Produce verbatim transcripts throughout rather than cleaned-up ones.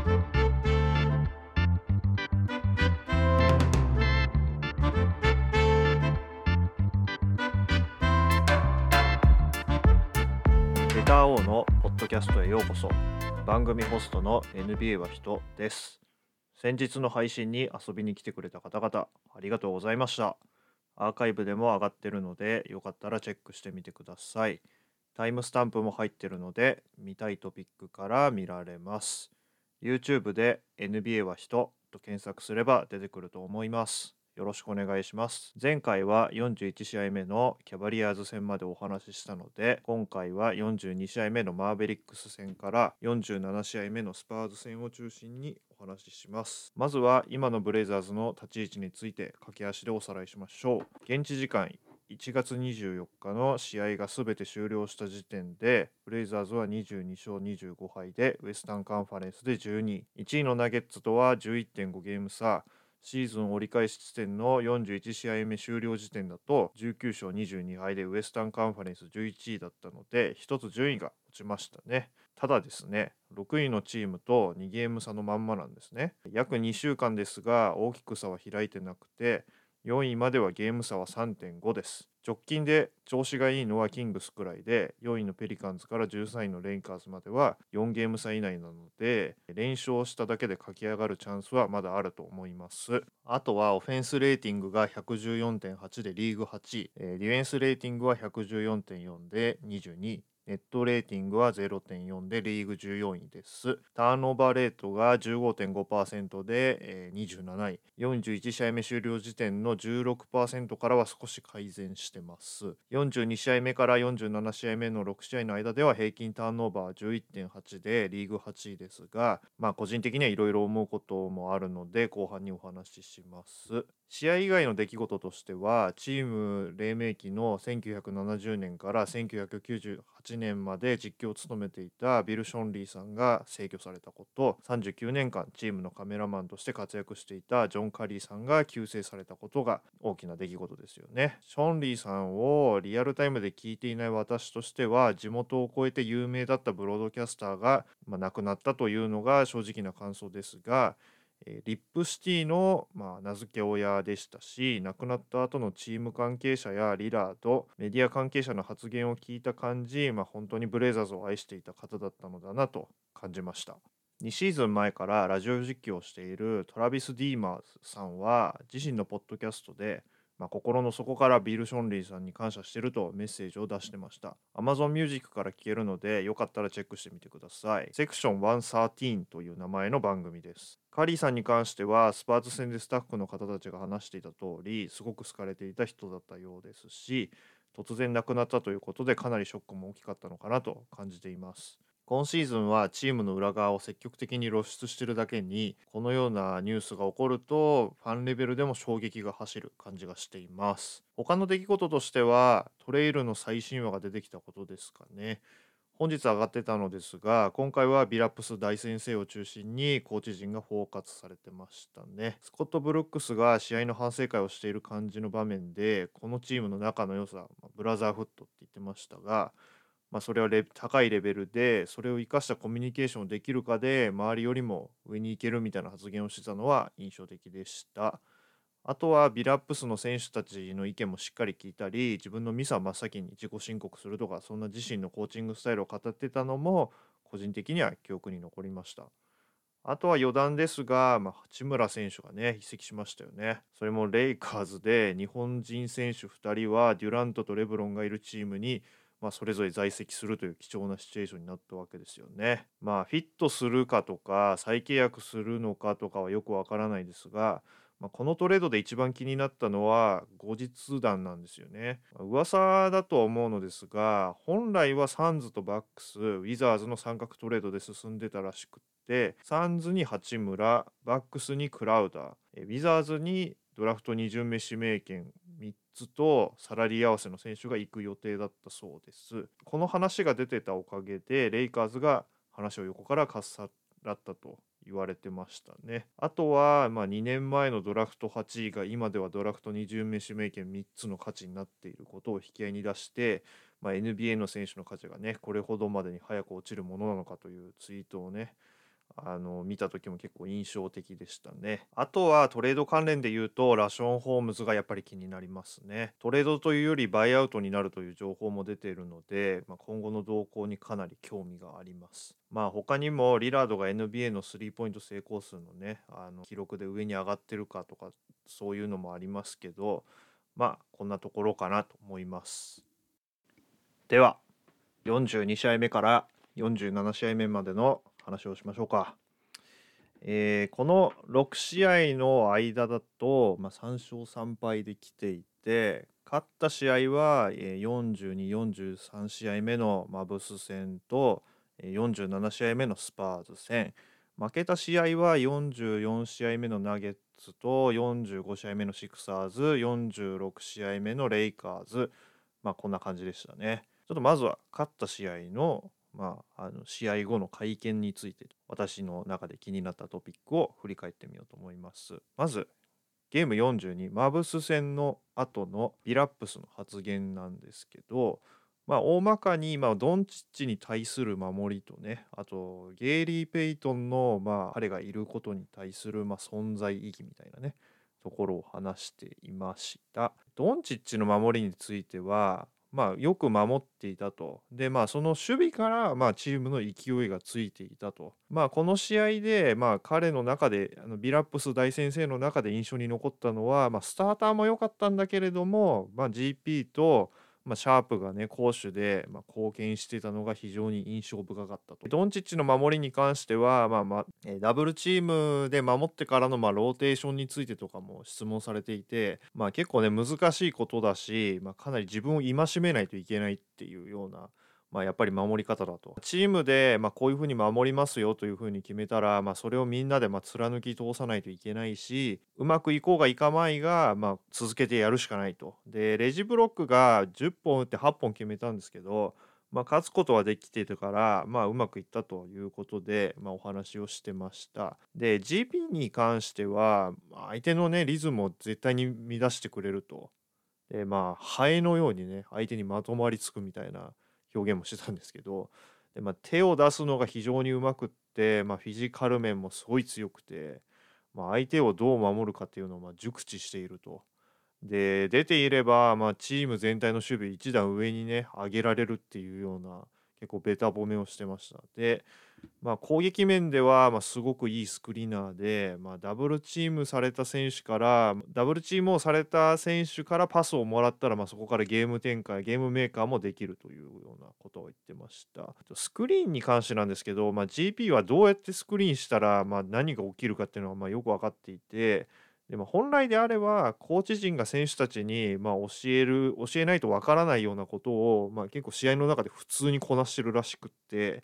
レター王のポッドキャストへようこそ。番組ホストの エヌビーエー は人です。先日の配信に遊びに来てくれた方々ありがとうございました。アーカイブでも上がってるのでよかったらチェックしてみてください。タイムスタンプも入ってるので見たいトピックから見られます。 YouTube で エヌビーエー は人と検索すれば出てくると思います。よろしくお願いします。前回はよんじゅういち試合目のキャバリアーズ戦までお話ししたので、今回はよんじゅうに試合目のマーベリックス戦からよんじゅうなな試合目のスパーズ戦を中心にお話しします。まずは今のブレイザーズの立ち位置について駆け足でおさらいしましょう。現地時間いちがつにじゅうよっかの試合がすべて終了した時点で、ブレイザーズはにじゅうに勝にじゅうご敗でウエスタンカンファレンスでじゅうにい、いちいのナゲッツとは じゅういってんご ゲーム差、シーズン折り返し地点のよんじゅういち試合目終了時点だとじゅうきゅう勝にじゅうに敗でウエスタンカンファレンスじゅういちいだったので、一つ順位が落ちましたね。ただですね、ろくいのチームとにゲーム差のまんまなんですね。約にしゅうかんですが大きく差は開いてなくて、よんいまではゲーム差は さんてんご です。直近で調子がいいのはキングスくらいで、よんいのペリカンズからじゅうさんいのレイカーズまではよんゲーム差以内なので、連勝しただけで駆け上がるチャンスはまだあると思います。あとはオフェンスレーティングが ひゃくじゅうよんてんはち でリーグはちい、ディフェンスレーティングは ひゃくじゅうよんてんよん でにじゅうにい、ネットレーティングは ゼロてんよん でリーグじゅうよんいです。ターンオーバーレートが じゅうごてんごパーセント で、えー、にじゅうなない。よんじゅういち試合目終了時点の じゅうろくパーセント からは少し改善してます。よんじゅうに試合目からよんじゅうなな試合目のろく試合の間では平均ターンオーバー じゅういってんはち でリーグはちいですが、まあ個人的にはいろいろ思うこともあるので後半にお話しします。試合以外の出来事としては、チーム黎明期のせんきゅうひゃくななじゅうねんからせんきゅうひゃくきゅうじゅうはちねんまで実況を務めていたビル・ションリーさんが逝去されたこと、さんじゅうきゅうねんかんチームのカメラマンとして活躍していたジョン・カリーさんが急逝されたことが大きな出来事ですよね。ションリーさんをリアルタイムで聞いていない私としては、地元を超えて有名だったブロードキャスターが、まあ、亡くなったというのが正直な感想ですが、リップシティの、まあ、名付け親でしたし、亡くなった後のチーム関係者やリラード、メディア関係者の発言を聞いた感じ、まあ、本当にブレイザーズを愛していた方だったのだなと感じました。にシーズン前からラジオ実況をしているトラビス・ディーマーズさんは自身のポッドキャストで、まあ、心の底からビル・ションリーさんに感謝しているとメッセージを出してました。 Amazon Music から聴けるのでよかったらチェックしてみてください。セクションひゃくさんじゅうという名前の番組です。カリーさんに関してはスパーズ戦でスタッフの方たちが話していた通り、すごく好かれていた人だったようですし、突然亡くなったということでかなりショックも大きかったのかなと感じています。今シーズンはチームの裏側を積極的に露出しているだけに、このようなニュースが起こるとファンレベルでも衝撃が走る感じがしています。他の出来事としてはトレイルの最新話が出てきたことですかね。本日上がってたのですが、今回はビラップス大先生を中心にコーチ陣がフォーカスされてましたね。スコット・ブルックスが試合の反省会をしている感じの場面で、このチームの仲の良さ、ブラザーフットって言ってましたが、まあ、それはレ高いレベルで、それを生かしたコミュニケーションをできるかで、周りよりも上に行けるみたいな発言をしてたのは印象的でした。あとはビラップスの選手たちの意見もしっかり聞いたり、自分のミスは真っ先に自己申告するとか、そんな自身のコーチングスタイルを語ってたのも、個人的には記憶に残りました。あとは余談ですが、まあ、八村選手がね、移籍しましたよね。それもレイカーズで日本人選手ふたりはデュラントとレブロンがいるチームに、まあ、それぞれ在籍するという貴重なシチュエーションになったわけですよね。まあ、フィットするかとか、再契約するのかとかはよくわからないですが、まあ、このトレードで一番気になったのは後日談なんですよね。まあ噂だとは思うのですが、本来はサンズとバックス、ウィザーズの三角トレードで進んでたらしくて、サンズに八村、バックスにクラウダー、えウィザーズにドラフトに巡目指名権みっつとサラリー合わせの選手が行く予定だったそうです。この話が出てたおかげで、レイカーズが話を横からかっさらったと言われてましたね。あとは、まあ、にねんまえのドラフトはちいが今ではドラフトに巡目指名権みっつの価値になっていることを引き合いに出して、まあ、エヌビーエー の選手の価値がね、これほどまでに早く落ちるものなのかというツイートをね、 あの見た時も結構印象的でしたね。あとはトレード関連で言うとラション・ホームズがやっぱり気になりますね。トレードというよりバイアウトになるという情報も出ているので、まあ、今後の動向にかなり興味があります。まあ他にもリラードが エヌビーエー のスリーポイント成功数のねあの記録で上に上がってるかとかそういうのもありますけど、まあこんなところかなと思います。ではよんじゅうに試合目からよんじゅうなな試合目までの話をしましょうか。えーこのろく試合の間だと、まあ、さん勝さん敗で来ていて、勝った試合は、えーよんじゅうに、よんじゅうさん試合目のマブス戦と、えーよんじゅうなな試合目のスパーズ戦、負けた試合はよんじゅうよん試合目のナゲッツとよんじゅうご試合目のシクサーズ、よんじゅうろく試合目のレイカーズ、まあこんな感じでしたね。ちょっとまずは勝った試合のまあ、あの試合後の会見について私の中で気になったトピックを振り返ってみようと思います。まずゲームよんじゅうにマブス戦の後のビラップスの発言なんですけど、まあ大まかに、まあ、ドンチッチに対する守りとね、あとゲイリー・ペイトンの、まあ、彼がいることに対する、まあ、存在意義みたいなねところを話していました。ドンチッチの守りについてはまあ、よく守っていたと。で、まあ、その守備から、まあ、チームの勢いがついていたと。まあ、この試合で、まあ、彼の中で、あのビラップス大先生の中で印象に残ったのは、まあ、スターターも良かったんだけれども、まあ、ジーピー と、まあ、シャープがね、攻守で、まあ、貢献していたのが非常に印象深かったと。ドンチッチの守りに関しては、まあまあえーダブルチームで守ってからの、まあ、ローテーションについてとかも質問されていて、まあ、結構ね、難しいことだし、まあ、かなり自分を戒めないといけないっていうような、まあ、やっぱり守り方だと。チームで、まあ、こういうふうに守りますよというふうに決めたら、まあ、それをみんなで、まあ、貫き通さないといけないし、うまくいこうがいかまいが、まあ、続けてやるしかないと。で、レジブロックがじゅっぽん打ってはっぽん決めたんですけど、まあ、勝つことはできてたから、まあ、うまくいったということで、まあ、お話をしてました。で、ジーピー に関しては、相手のね、リズムを絶対に乱してくれると。で、まあ、ハエのようにね、相手にまとまりつくみたいな表現もしてたんですけど、で、まあ、手を出すのが非常にうまくって、まあ、フィジカル面もすごい強くて、まあ、相手をどう守るかっていうのをまあ熟知していると。で、出ていれば、まあ、チーム全体の守備一段上にね、上げられるっていうような、結構ベタ褒めをしてました。で、まあ、攻撃面では、まあ、すごくいいスクリーナーで、まあ、ダブルチームされた選手から、ダブルチームをされた選手からパスをもらったら、まあ、そこからゲーム展開、ゲームメーカーもできるというようなことを言ってました。スクリーンに関してなんですけど、まあ、ジーピー はどうやってスクリーンしたら、まあ、何が起きるかっていうのは、まあ、よく分かっていて、でも本来であれば、コーチ陣が選手たちに、まあ、教える、教えないとわからないようなことを、まあ、結構試合の中で普通にこなしてるらしくって、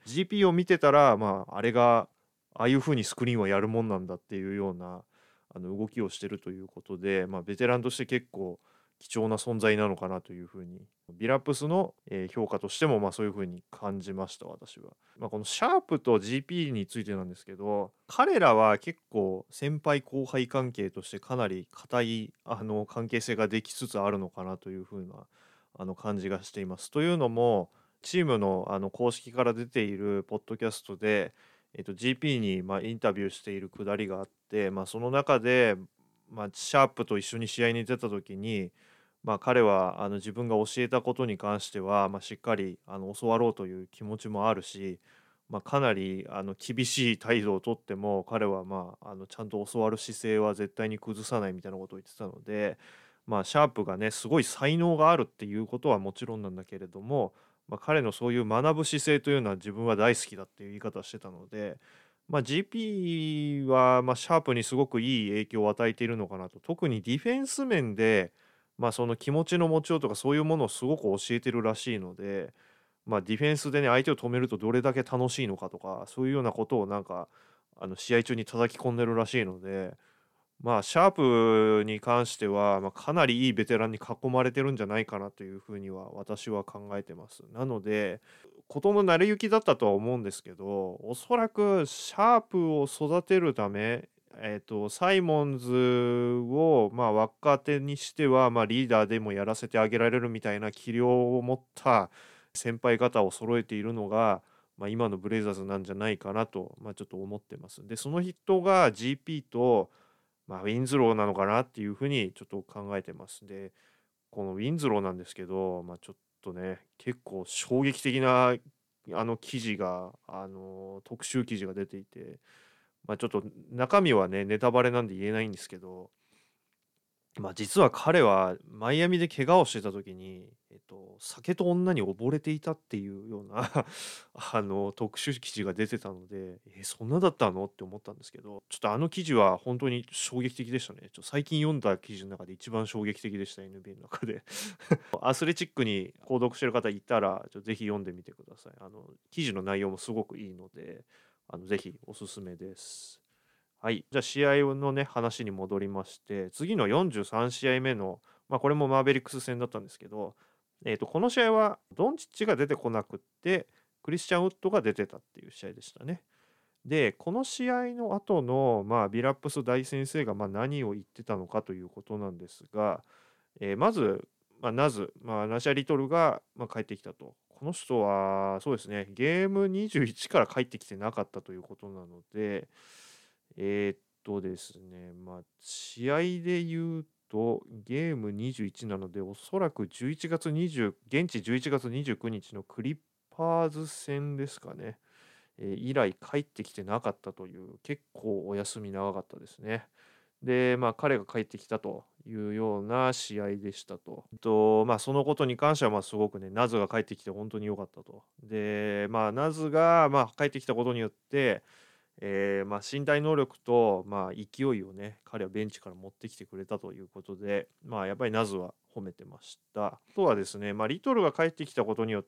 ジーピー を見てたら、まあ、あれが、ああいう風にスクリーンはやるもんなんだっていうようなあの動きをしてるということで、まあ、ベテランとして結構貴重な存在なのかなというふうに、ビラプスの、えー評価としてもまあそういうふうに感じました、私は。まあ、このシャープと ジーピー についてなんですけど、彼らは結構先輩後輩関係としてかなり固いあの関係性ができつつあるのかなというふうなあの感じがしています。というのも、チームのあの公式から出ているポッドキャストで、えっと、ジーピー にまあインタビューしているくだりがあって、まあ、その中で、まあ、シャープと一緒に試合に出た時に、まあ、彼はあの自分が教えたことに関しては、まあ、しっかりあの教わろうという気持ちもあるし、まあ、かなりあの厳しい態度をとっても彼は、まあ、あのちゃんと教わる姿勢は絶対に崩さないみたいなことを言ってたので、まあ、シャープがねすごい才能があるっていうことはもちろんなんだけれども、まあ、彼のそういう学ぶ姿勢というのは自分は大好きだっていう言い方をしてたので、まあ、ジーピー は、まあ、シャープにすごくいい影響を与えているのかなと。特にディフェンス面で、まあ、その気持ちの持ちようとかそういうものをすごく教えてるらしいので、まあ、ディフェンスでね相手を止めるとどれだけ楽しいのかとかそういうようなことをなんかあの試合中に叩き込んでるらしいので、まあ、シャープに関しては、まあ、かなりいいベテランに囲まれてるんじゃないかなというふうには私は考えてます。なので、事の成り行きだったとは思うんですけど、おそらくシャープを育てるため、えっと、サイモンズを、まあ、若手にしては、まあ、リーダーでもやらせてあげられるみたいな器量を持った先輩方を揃えているのが、 まあ、今のブレイザーズなんじゃないかなと、まあ、ちょっと思ってます。で、その人が ジーピー と、まあ、ウィンズローなのかなっていうふうにちょっと考えてます。で、このウィンズローなんですけど、まあ、ちょっとね、結構衝撃的なあの記事が、あの特集記事が出ていて、まあ、ちょっと中身はね、ネタバレなんで言えないんですけど、まあ、実は彼はマイアミで怪我をしてた時に、えっと、酒と女に溺れていたっていうようなあの特集記事が出てたので、え、そんなだったのって思ったんですけど、ちょっとあの記事は本当に衝撃的でしたね。ちょ最近読んだ記事の中で一番衝撃的でした、エヌビーエー の中で。アスレチックに購読してる方いたら、ちょぜひ読んでみてください。あの記事の内容もすごくいいので、あのぜひおすすめです。はい。じゃあ試合のね、話に戻りまして、次のよんじゅうさん試合目の、まあこれもマーベリックス戦だったんですけど、えっと、この試合はドンチッチが出てこなくって、クリスチャン・ウッドが出てたっていう試合でしたね。で、この試合の後の、まあ、ビラップス大先生がまあ何を言ってたのかということなんですが、えーまず、まあ、ナズ、まあ、ナシャ・リトルが、まあ、帰ってきたと。この人は、そうですね、ゲームにじゅういちから帰ってきてなかったということなので、えーっとですね、まあ、試合で言うと、ゲームにじゅういちなので、おそらくじゅういちがつにじゅう、現地じゅういちがつにじゅうくにちのクリッパーズ戦ですかね。えー以来帰ってきてなかったという、結構お休み長かったですね。で、まあ、彼が帰ってきたというような試合でしたと。と、まあ、そのことに関しては、まあ、すごくね、ナズが帰ってきて本当に良かったと。で、まあ、ナズが、まあ、帰ってきたことによって、えーまあ、身体能力と、まあ、勢いをね、彼はベンチから持ってきてくれたということで、まあ、やっぱりナズは褒めてました。あとはですね、まあ、リトルが帰ってきたことによって、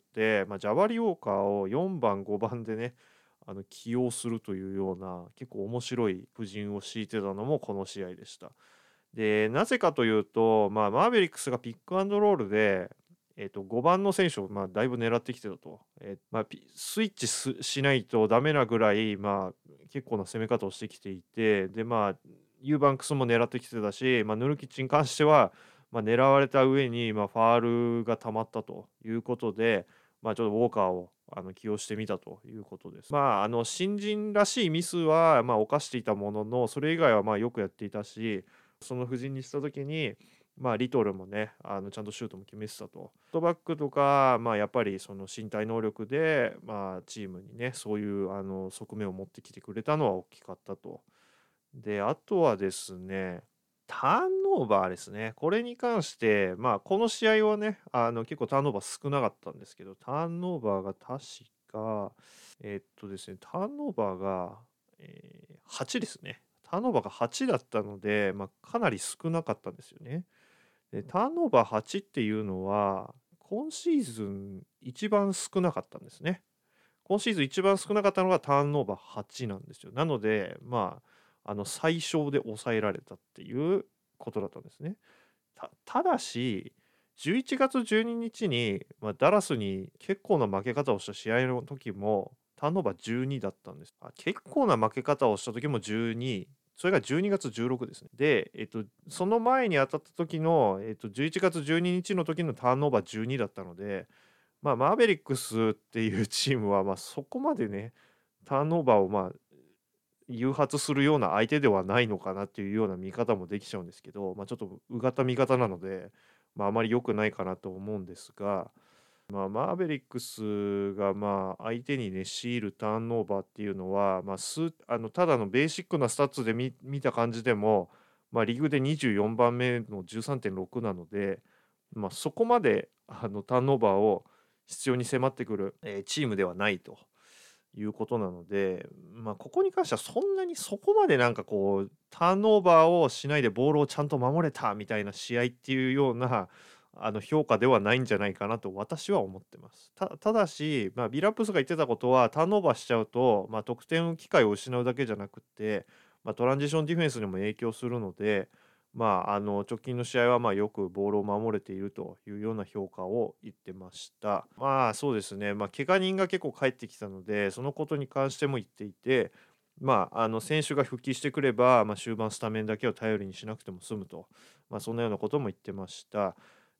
まあ、ジャバリ・ウォーカーをよんばん、ごばんでね、あの起用するというような結構面白い布陣を敷いてたのもこの試合でした。で、なぜかというと、まあ、マーベリックスがピックアンドロールで、えっと、ごばんの選手を、まあ、だいぶ狙ってきてたと。えーまあ、ピスイッチすしないとダメなぐらい、まあ、結構な攻め方をしてきていて、で、まあ、ユーバンクスも狙ってきてたし、まあ、ヌルキッチに関しては、まあ、狙われた上に、まあ、ファールが溜まったということで、まあ、ちょっとウォーカーをあの起用してみたということです。まあ、あの新人らしいミスは、まあ、犯していたものの、それ以外はまあよくやっていたし、その布陣にした時に、まあ、リトルもね、あのちゃんとシュートも決めてたと。フットバックとか、まあ、やっぱりその身体能力で、まあ、チームにね、そういうあの側面を持ってきてくれたのは大きかったと。で、あとはですね、ターンオーバーですね。これに関して、まあ、この試合はね、あの結構ターンオーバー少なかったんですけど、ターンオーバーが確か、えーっとですね、ターンオーバーが、えーはちですね。ターンオーバーがはちだったので、まあ、かなり少なかったんですよね。で、ターンオーバーはちっていうのは、今シーズン一番少なかったんですね。今シーズン一番少なかったのがターンオーバーはちなんですよ。なので、まあ、あの最小で抑えられたっていうことだったんですね。たただし、じゅういちがつじゅうににちに、まあ、ダラスに結構な負け方をした試合の時も、ターンオーバーじゅうにだったんです。あ、結構な負け方をした時もじゅうに、それがじゅうにがつじゅうろくですね。で、えっと、その前に当たった時の、えっと、じゅういちがつじゅうににちの時のターンオーバーじゅうにだったので、まあ、マーベリックスっていうチームは、まあ、そこまでね、ターンオーバーを、まあ、誘発するような相手ではないのかなっていうような見方もできちゃうんですけど、まあ、ちょっとうがった見方なので、まあ、あまり良くないかなと思うんですが、まあ、マーベリックスがまあ相手にね、強いるターンオーバーっていうのは、まあ、数あのただのベーシックなスタッツで見見た感じでも、まあ、リーグでにじゅうよんばんめのじゅうさんてんろくなので、まあ、そこまであのターンオーバーを必要に迫ってくる、えーチームではないということなので、まあ、ここに関してはそんなにそこまでなんかこうターンオーバーをしないでボールをちゃんと守れたみたいな試合っていうようなあの評価ではないんじゃないかなと私は思ってます。たただし、まあ、ビラップスが言ってたことはターンオーバーしちゃうと、まあ、得点機会を失うだけじゃなくって、まあ、トランジションディフェンスにも影響するので、まあ、あの直近の試合はまあよくボールを守れているというような評価を言ってました。まあそうですね、まあ、怪我人が結構帰ってきたので、そのことに関しても言っていて、まあ、あの選手が復帰してくれば、まあ、終盤スタメンだけを頼りにしなくても済むと、まあ、そんなようなことも言ってました。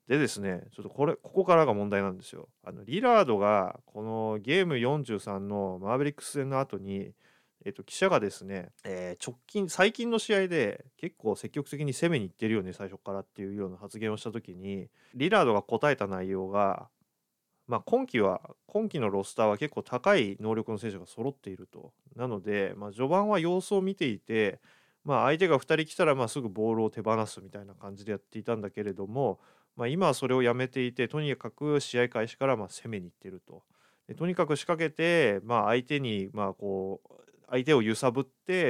でですね、ちょっとこれ、ここからが問題なんですよ。あのリラードがこのゲームよんじゅうさんのマーベリックス戦の後に、えっと、記者がですね、えー直近、最近の試合で結構積極的に攻めに行ってるよね、最初からっていうような発言をしたときに、リラードが答えた内容が、まあ、今季は、今季のロスターは結構高い能力の選手が揃っていると。なので、まあ、序盤は様子を見ていて、まあ、相手がふたり来たらまあすぐボールを手放すみたいな感じでやっていたんだけれども、まあ、今はそれをやめていて、とにかく試合開始からまあ攻めに行っていると。でとにかく仕掛けて、まあ、相手にまあこう相手を揺さぶって、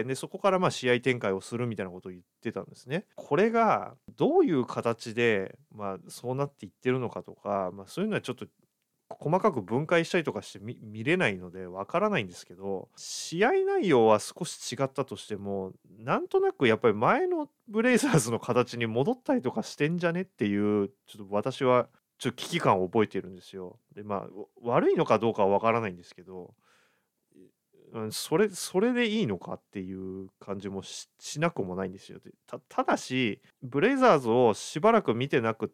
でそこからまあ試合展開をするみたいなことを言ってたんですね。これがどういう形で、まあ、そうなっていってるのかとか、まあ、そういうのはちょっと細かく分解したりとかして見見れないのでわからないんですけど、試合内容は少し違ったとしても、なんとなくやっぱり前のブレイザーズの形に戻ったりとかしてんじゃねっていう、ちょっと私はちょっと危機感を覚えているんですよ。で、まあ、わ悪いのかどうかはわからないんですけど、うん、それそれでいいのかっていう感じもししなくもないんですよ。で、たただし、ブレイザーズをしばらく見てなくって、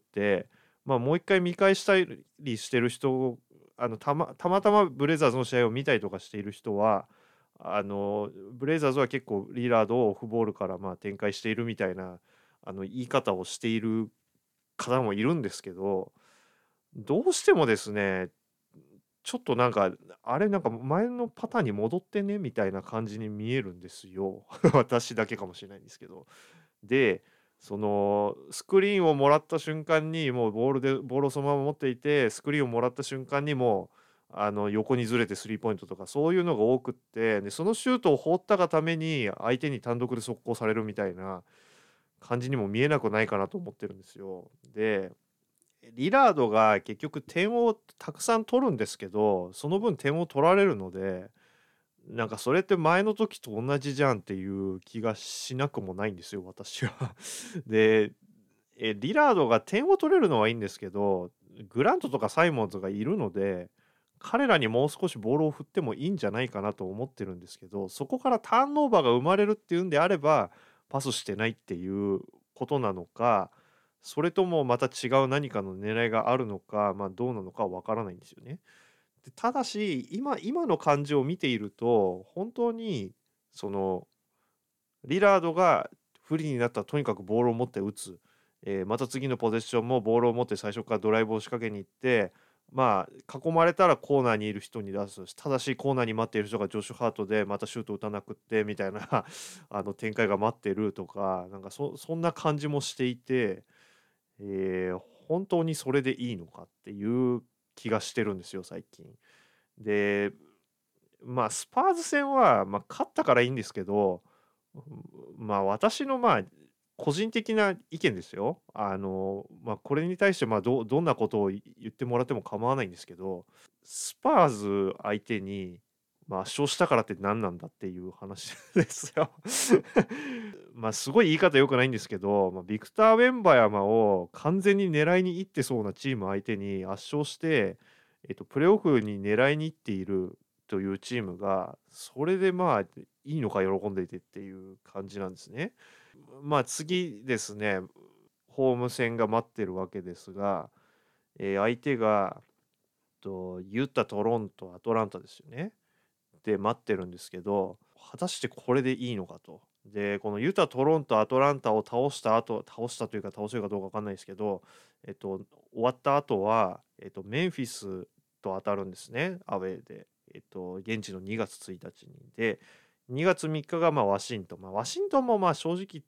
まあ、もう一回見返したりしてる人、あの、たまたまたまブレイザーズの試合を見たりとかしている人は、あの、ブレイザーズは結構リラードをオフボールから、まあ、展開しているみたいな、あの、言い方をしている方もいるんですけど、どうしてもですね、ちょっとなんか、あれなんか前のパターンに戻ってねみたいな感じに見えるんですよ。私だけかもしれないんですけど。で、そのスクリーンをもらった瞬間にもうボールでボールをそのまま持っていて、スクリーンをもらった瞬間にもうあの横にずれてスリーポイントとかそういうのが多くって、で、そのシュートを放ったがために相手に単独で速攻されるみたいな感じにも見えなくないかなと思ってるんですよ。で、リラードが結局点をたくさん取るんですけど、その分点を取られるので、なんかそれって前の時と同じじゃんっていう気がしなくもないんですよ、私は。で、え、リラードが点を取れるのはいいんですけど、グラントとかサイモンズがいるので、彼らにもう少しボールを振ってもいいんじゃないかなと思ってるんですけど、そこからターンオーバーが生まれるっていうんであれば、パスしてないっていうことなのか、それともまた違う何かの狙いがあるのか、まあ、どうなのかはわからないんですよね。で、ただし、今今の感じを見ていると、本当にそのリラードが不利になったらとにかくボールを持って打つ。えーまた次のポゼッションもボールを持って最初からドライブを仕掛けに行って、まあ、囲まれたらコーナーにいる人に出す。ただし、コーナーに待っている人がジョシュ・ハートで、またシュート打たなくってみたいなあの展開が待ってるとか、なんかそそんな感じもしていて、えー本当にそれでいいのかっていう気がしてるんですよ、最近。で、まあ、スパーズ戦は、まあ、勝ったからいいんですけど、まあ、私の、まあ、個人的な意見ですよ。あの、まあ、これに対して、まあ、どどんなことをい言ってもらっても構わないんですけど、スパーズ相手に、まあ、圧勝したからって何なんだっていう話ですよ。まあ、すごい言い方良くないんですけど、まあ、ビクター・ウェンバヤマを完全に狙いに行ってそうなチーム相手に圧勝して、えっと、プレーオフに狙いに行っているというチームが、それでまあ、いいのか喜んでいてっていう感じなんですね。まあ、次ですね、ホーム戦が待ってるわけですが、えー相手が、と、ユタ、トロント、アトランタですよね。で、待ってるんですけど、果たしてこれでいいのかと。で、このユタ、トロント、アトランタを倒した後、倒したというか倒せるかどうかわかんないですけど、えっと、終わった後は、えっと、メンフィスと当たるんですね、アウェーで。えっと、現地のにがつついたちに。で、にがつみっかがまあワシントン。まあ、ワシントンもまあ正直言って、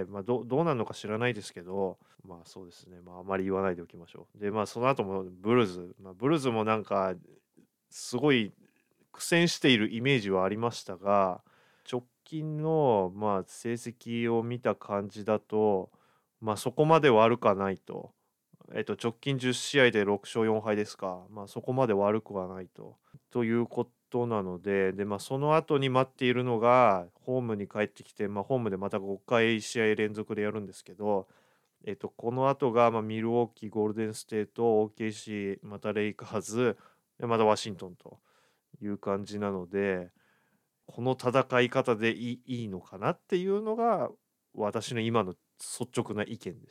まあ、どどうなるのか知らないですけど、まあそうですね、まああまり言わないでおきましょう。で、まあその後もブルーズ、まあ、ブルーズもなんか、すごい苦戦しているイメージはありましたが、直近の、まあ、成績を見た感じだと、まあ、そこまで悪くはないと。えっと、直近じゅっしあいでろくしょうよんはいですか。まあ、そこまで悪くはないと。ということなので、で、まあ、その後に待っているのが、ホームに帰ってきて、まあ、ホームでまたごかい試合連続でやるんですけど、えっと、この後が、まあ、ミルウォーキー、ゴールデンステート、オーケーシー、またレイカーズ、でまたワシントンと。いう感じなので、この戦い方でいいいいのかなっていうのが、私の今の率直な意見です。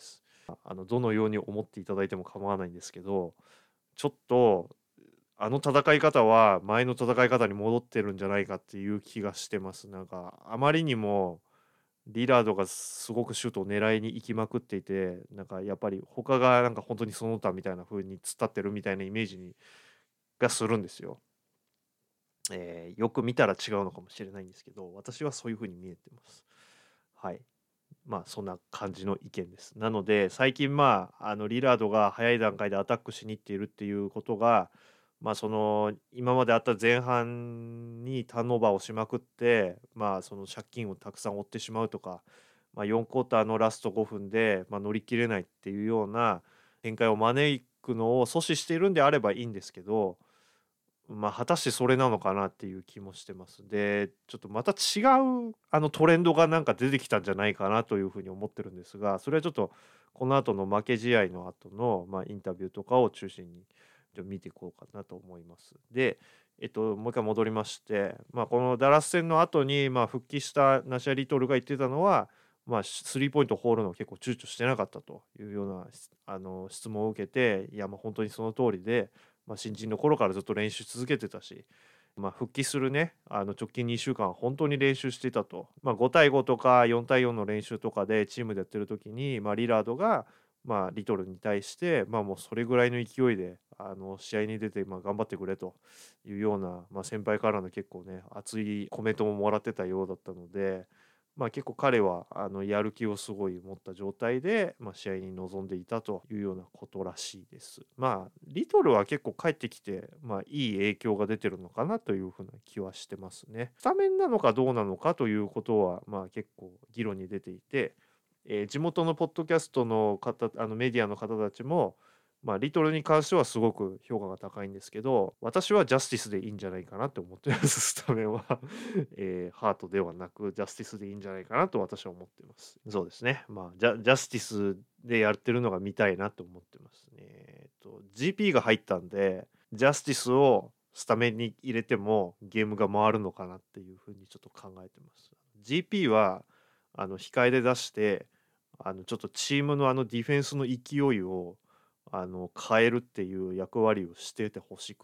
あのどのように思っていただいても構わないんですけど、ちょっとあの戦い方は前の戦い方に戻ってるんじゃないかっていう気がしてます。なんかあまりにもリラードがすごくシュートを狙いに行きまくっていて、なんかやっぱり他がなんか本当にその他みたいな風に突っ立ってるみたいなイメージにがするんですよ。えーよく見たら違うのかもしれないんですけど、私はそういう風に見えてます。はい。まあそんな感じの意見です。なので最近まああのリラードが早い段階でアタックしに行っているっていうことが、まあその今まであった前半にターンオーバーをしまくって、まあその借金をたくさん負ってしまうとか、まあ、よんクォーターのラストごふんで、まあ、乗り切れないっていうような展開を招くのを阻止しているんであればいいんですけど、まあ、果たしてそれなのかなっていう気もしてます。で、ちょっとまた違うあのトレンドがなんか出てきたんじゃないかなというふうに思ってるんですが、それはちょっとこの後の負け試合の後の、まあ、インタビューとかを中心にちょっと見ていこうかなと思います。で、えっと、もう一回戻りまして、まあ、このダラス戦の後に、まあ、復帰したナシャ・リトルが言ってたのは、まあ、スリーポイント放るのを結構躊躇してなかったというようなあの質問を受けて、いや、まあ本当にその通りで、まあ、新人の頃からずっと練習続けてたし、まあ、復帰するね、あの直近にしゅうかんは本当に練習していたと、まあ、ご対ごとかよん対よんの練習とかでチームでやってる時に、まあ、リラードが、まあ、リトルに対して、まあ、もうそれぐらいの勢いであの試合に出て、まあ、頑張ってくれというような、まあ、先輩からの結構ね熱いコメントももらってたようだったので、まあ、結構彼はあのやる気をすごい持った状態で、まあ、試合に臨んでいたというようなことらしいです。まあリトルは結構帰ってきて、まあ、いい影響が出てるのかなというふうな気はしてますね。スタメンなのかどうなのかということは、まあ、結構議論に出ていて、えー地元のポッドキャストの方あのメディアの方たちも、まあ、リトルに関してはすごく評価が高いんですけど、私はジャスティスでいいんじゃないかなって思ってます、スタメンは。えーハートではなく、ジャスティスでいいんじゃないかなと私は思ってます。そうですね。まあ、ジャ、ジャスティスでやってるのが見たいなと思ってますね。えっと、ジーピー が入ったんで、ジャスティスをスタメンに入れてもゲームが回るのかなっていうふうにちょっと考えてます。ジーピー は、あの、控えで出して、あの、ちょっとチームのあのディフェンスの勢いを、あの、変えるっていう役割をしててほしくって、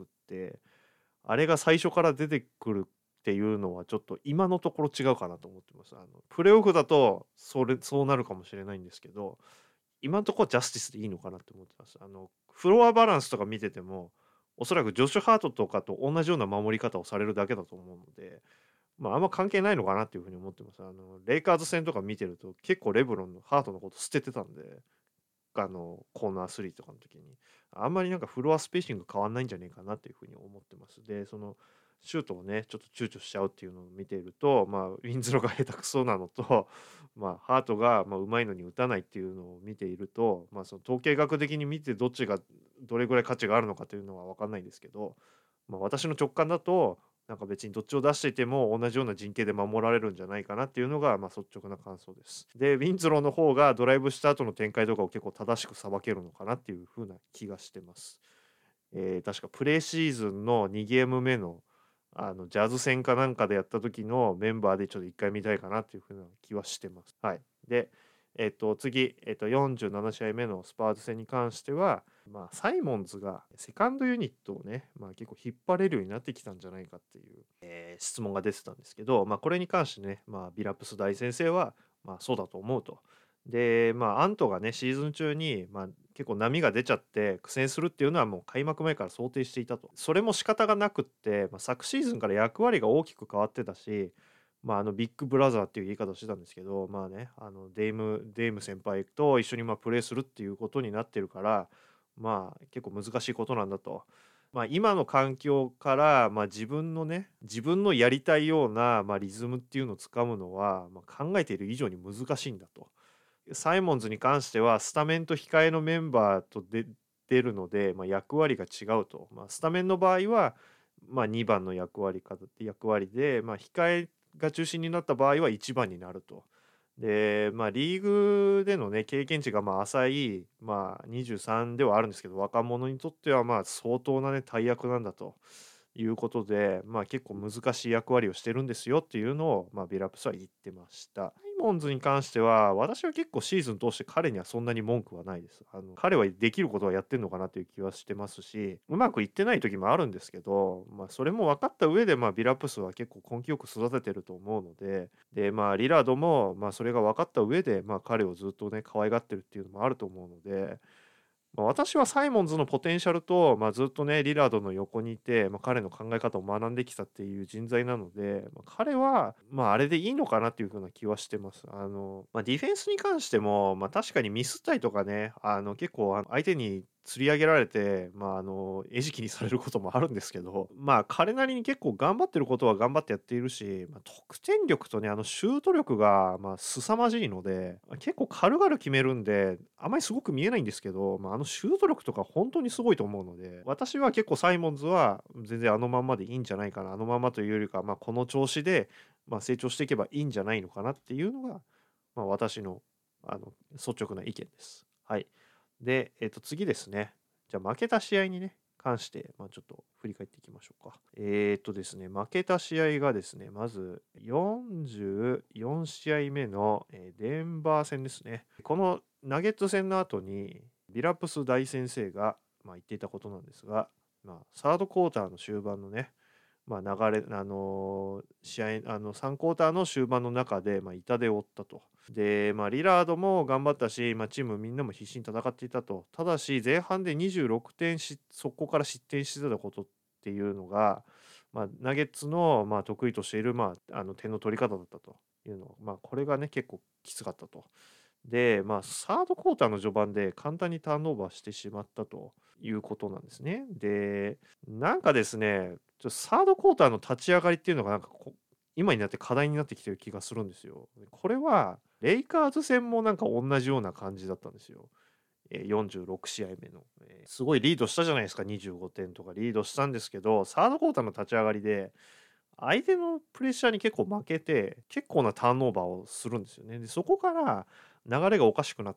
あれが最初から出てくるっていうのはちょっと今のところ違うかなと思ってます。あのプレーオフだとそれそうなるかもしれないんですけど、今のところはジャスティスでいいのかなって思ってます。あのフロアバランスとか見てても、おそらくジョシュ・ハートとかと同じような守り方をされるだけだと思うので、まあ、あんま関係ないのかなっていうふうに思ってます。あのレイカーズ戦とか見てると結構レブロンのハートのこと捨ててたんで、あのコーナースリーとかの時にあんまりなんかフロアスペーシング変わんないんじゃねえかなっていうふうに思ってます。でそのシュートをねちょっと躊躇しちゃうっていうのを見ていると、まあ、ウィンズローが下手くそなのと、まあ、ハートがまあうまいのに打たないっていうのを見ていると、まあ、その統計学的に見てどっちがどれぐらい価値があるのかというのは分かんないんですけど、まあ、私の直感だとなんか別にどっちを出していても同じような陣形で守られるんじゃないかなっていうのがまあ率直な感想です。で、ウィンズローの方がドライブした後の展開とかを結構正しくさばけるのかなっていう風な気がしてます。えー確かプレーシーズンのにゲーム目のあのジャズ戦かなんかでやった時のメンバーでちょっと一回見たいかなっていう風な気はしてます。はい。で、えっと、次、えっと、よんじゅうなな試合目のスパーズ戦に関しては、まあ、サイモンズがセカンドユニットをね、まあ、結構引っ張れるようになってきたんじゃないかっていう、えー質問が出てたんですけど、まあ、これに関してね、まあ、ビラプス大先生は、まあ、そうだと思うと。で、まあ、アントがね、シーズン中に、まあ、結構波が出ちゃって苦戦するっていうのはもう開幕前から想定していたと。それも仕方がなくって、まあ、昨シーズンから役割が大きく変わってたし、まあ、あのビッグブラザーっていう言い方をしてたんですけど、まあね、あのデイム、デイム先輩と一緒にまあプレーするっていうことになってるから、まあ結構難しいことなんだと。まあ、今の環境から、まあ、自分のね、自分のやりたいような、まあ、リズムっていうのをつかむのは、まあ、考えている以上に難しいんだと。サイモンズに関しては、スタメンと控えのメンバーとで出るので、まあ、役割が違うと。まあ、スタメンの場合は、まあ、にばんの役割か役割で、まあ、控えが中心になった場合はいちばんになると。で、まあ、リーグでのね、経験値がまあ浅い、まあ、にじゅうさんではあるんですけど、若者にとってはまあ相当なね、大役なんだということで、まあ、結構難しい役割をしてるんですよっていうのを、まあ、ビラップスは言ってました。サイモンズに関しては、私は結構シーズン通して彼にはそんなに文句はないです。あの彼はできることはやってるのかなという気はしてますし、うまくいってない時もあるんですけど、まあ、それも分かった上で、まあ、ビラップスは結構根気よく育ててると思うので、で、まあ、リラードも、まあ、それが分かった上で、まあ、彼をずっとね、可愛がってるっていうのもあると思うので、まあ、私はサイモンズのポテンシャルと、まあ、ずっとね、リラードの横にいて、まあ、彼の考え方を学んできたっていう人材なので、まあ、彼は、まあ、あれでいいのかなっていう風な気はしてます。あの、まあ、ディフェンスに関しても、まあ、確かにミスったりとかね、あの、結構あの相手に釣り上げられて、まあ、あの、餌食にされることもあるんですけど、まあ、彼なりに結構頑張ってることは頑張ってやっているし、まあ、得点力とね、あの、シュート力が、まあ、凄まじいので、まあ結構軽々決めるんで、あまりすごく見えないんですけど、まあ、あのシュート力とか本当にすごいと思うので、私は結構サイモンズは全然あのまんまでいいんじゃないかな。あのままというよりか、まあ、この調子で、まあ、成長していけばいいんじゃないのかなっていうのが、まあ、私の、あの、率直な意見です。はい。で、えっと、次ですね。じゃあ負けた試合にね、関して、まあ、ちょっと振り返っていきましょうか。えーっとですね、負けた試合がですね、まずよんじゅうよん試合目の、えーデンバー戦ですね。このナゲット戦の後に、ビラプス大先生が、まあ、言っていたことなんですが、まあ、サードクォーターの終盤のね、まあ、流れ、あのー試合、あのさんクォーターの終盤の中で、まあ、痛手を負ったと。で、まあ、リラードも頑張ったし、まあ、チームみんなも必死に戦っていたと。ただし、前半でにじゅうろくてんし、そこから失点してたことっていうのが、まあ、ナゲッツの、まあ、得意としている、まあ、あの点の取り方だったというの、まあ、これがね、結構きつかったと。で、まあ、サードクォーターの序盤で簡単にターンオーバーしてしまったということなんですね。で、なんかですね、ちょサードクォーターの立ち上がりっていうのがなんかこ今になって課題になってきてる気がするんですよ。これはレイカーズ戦もなんか同じような感じだったんですよ。えーよんじゅうろく試合目の、えーすごいリードしたじゃないですか、にじゅうごてんとかリードしたんですけど、サードクォーターの立ち上がりで、相手のプレッシャーに結構負けて、結構なターンオーバーをするんですよね。で、そこから流れがおかしくなって、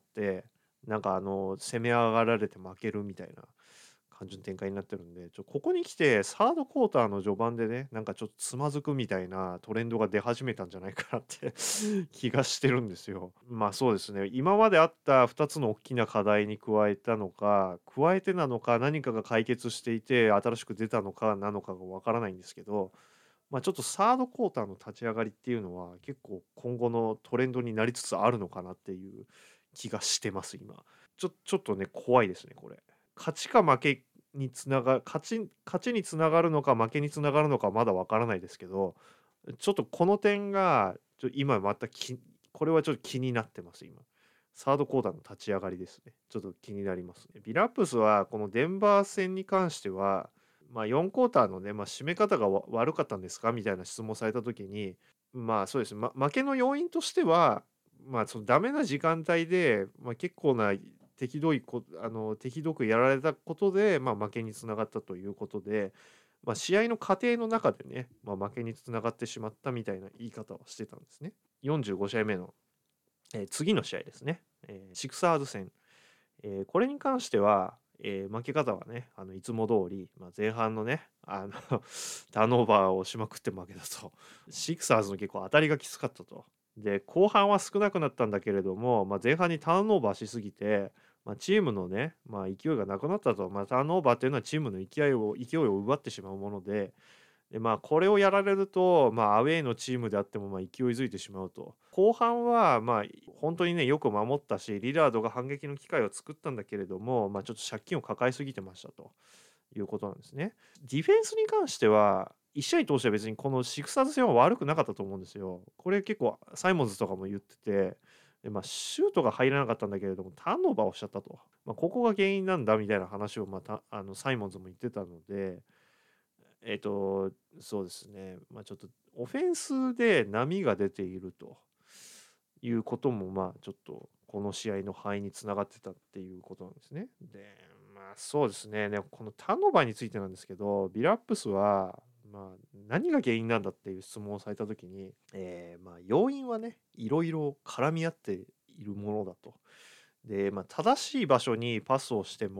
なんかあの、攻め上がられて負けるみたいな感じの展開になってるんで、ちょここに来てサードクォーターの序盤でね、なんかちょっとつまずくみたいなトレンドが出始めたんじゃないかなって気がしてるんですよ。まあそうですね。今まであったふたつの大きな課題に加えたのか、加えてなのか、何かが解決していて新しく出たのかなのかがわからないんですけど、まあ、ちょっとサードクォーターの立ち上がりっていうのは、結構今後のトレンドになりつつあるのかなっていう気がしてます、今。ちょちょっとね、怖いですね、これ。勝ちか負けにつなが勝ち勝ちにつながるのか、負けにつながるのかまだわからないですけど、ちょっとこの点が、ちょ今またきこれはちょっと気になってます、今。サードクォーターの立ち上がりですね。ちょっと気になりますね。ビラップスはこのデンバー戦に関しては、まあ、よんクォーターのね、まあ、締め方がわ悪かったんですかみたいな質問された時に、まあそうですね、ま、負けの要因としては、まあそのダメな時間帯で、まあ、結構な敵どいこあの敵どくやられたことで、まあ、負けにつながったということで、まあ、試合の過程の中でね、まあ、負けにつながってしまったみたいな言い方をしてたんですね。よんじゅうご試合目の、えー次の試合ですね、えーシクサーズ戦。えーこれに関しては、えー負け方はね、あのいつも通り、まあ、前半のね、あのターンオーバーをしまくって負けだと。シクサーズの結構当たりがきつかったと。で、後半は少なくなったんだけれども、まあ、前半にターンオーバーしすぎて、まあ、チームのね、まあ、勢いがなくなったと。まあ、ターンオーバーっていうのはチームの勢いを勢いを奪ってしまうもので、で、まあ、これをやられると、まあ、アウェイのチームであっても、まあ、勢いづいてしまうと。後半は、まあ、本当にね、よく守ったし、リラードが反撃の機会を作ったんだけれども、まあ、ちょっと借金を抱えすぎてましたということなんですね。ディフェンスに関しては、いち試合通しては別にこのシクサーズ戦は悪くなかったと思うんですよ。これ結構、サイモンズとかも言ってて、でまあ、シュートが入らなかったんだけれども、ターンオーバーをしちゃったと。まあ、ここが原因なんだみたいな話をまたあのサイモンズも言ってたので、えっと、そうですね。まあちょっとオフェンスで波が出ているということも、まあちょっとこの試合の敗につながってたっていうことなんですね。で、まあそうですね。ねこのターンオーバーについてなんですけど、ビラップスは、まあ何が原因なんだっていう質問をされたときに、えーまあ要因はね、いろいろ絡み合っているものだと。で、まあ正しい場所にパスをしても、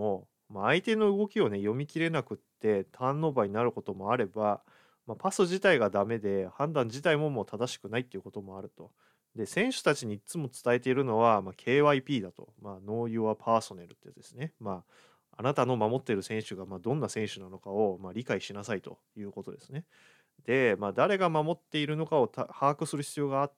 まあ、相手の動きをね、読み切れなくってターンオーバーになることもあれば、まあ、パス自体がダメで判断自体ももう正しくないっていうこともあると。で、選手たちにいつも伝えているのは、まあ、ケーワイピー だと。まあ、Know Your Personnel ってやつですね。まあ、あなたの守っている選手がまあどんな選手なのかをまあ理解しなさいということですね。で、まあ、誰が守っているのかをた把握する必要があって、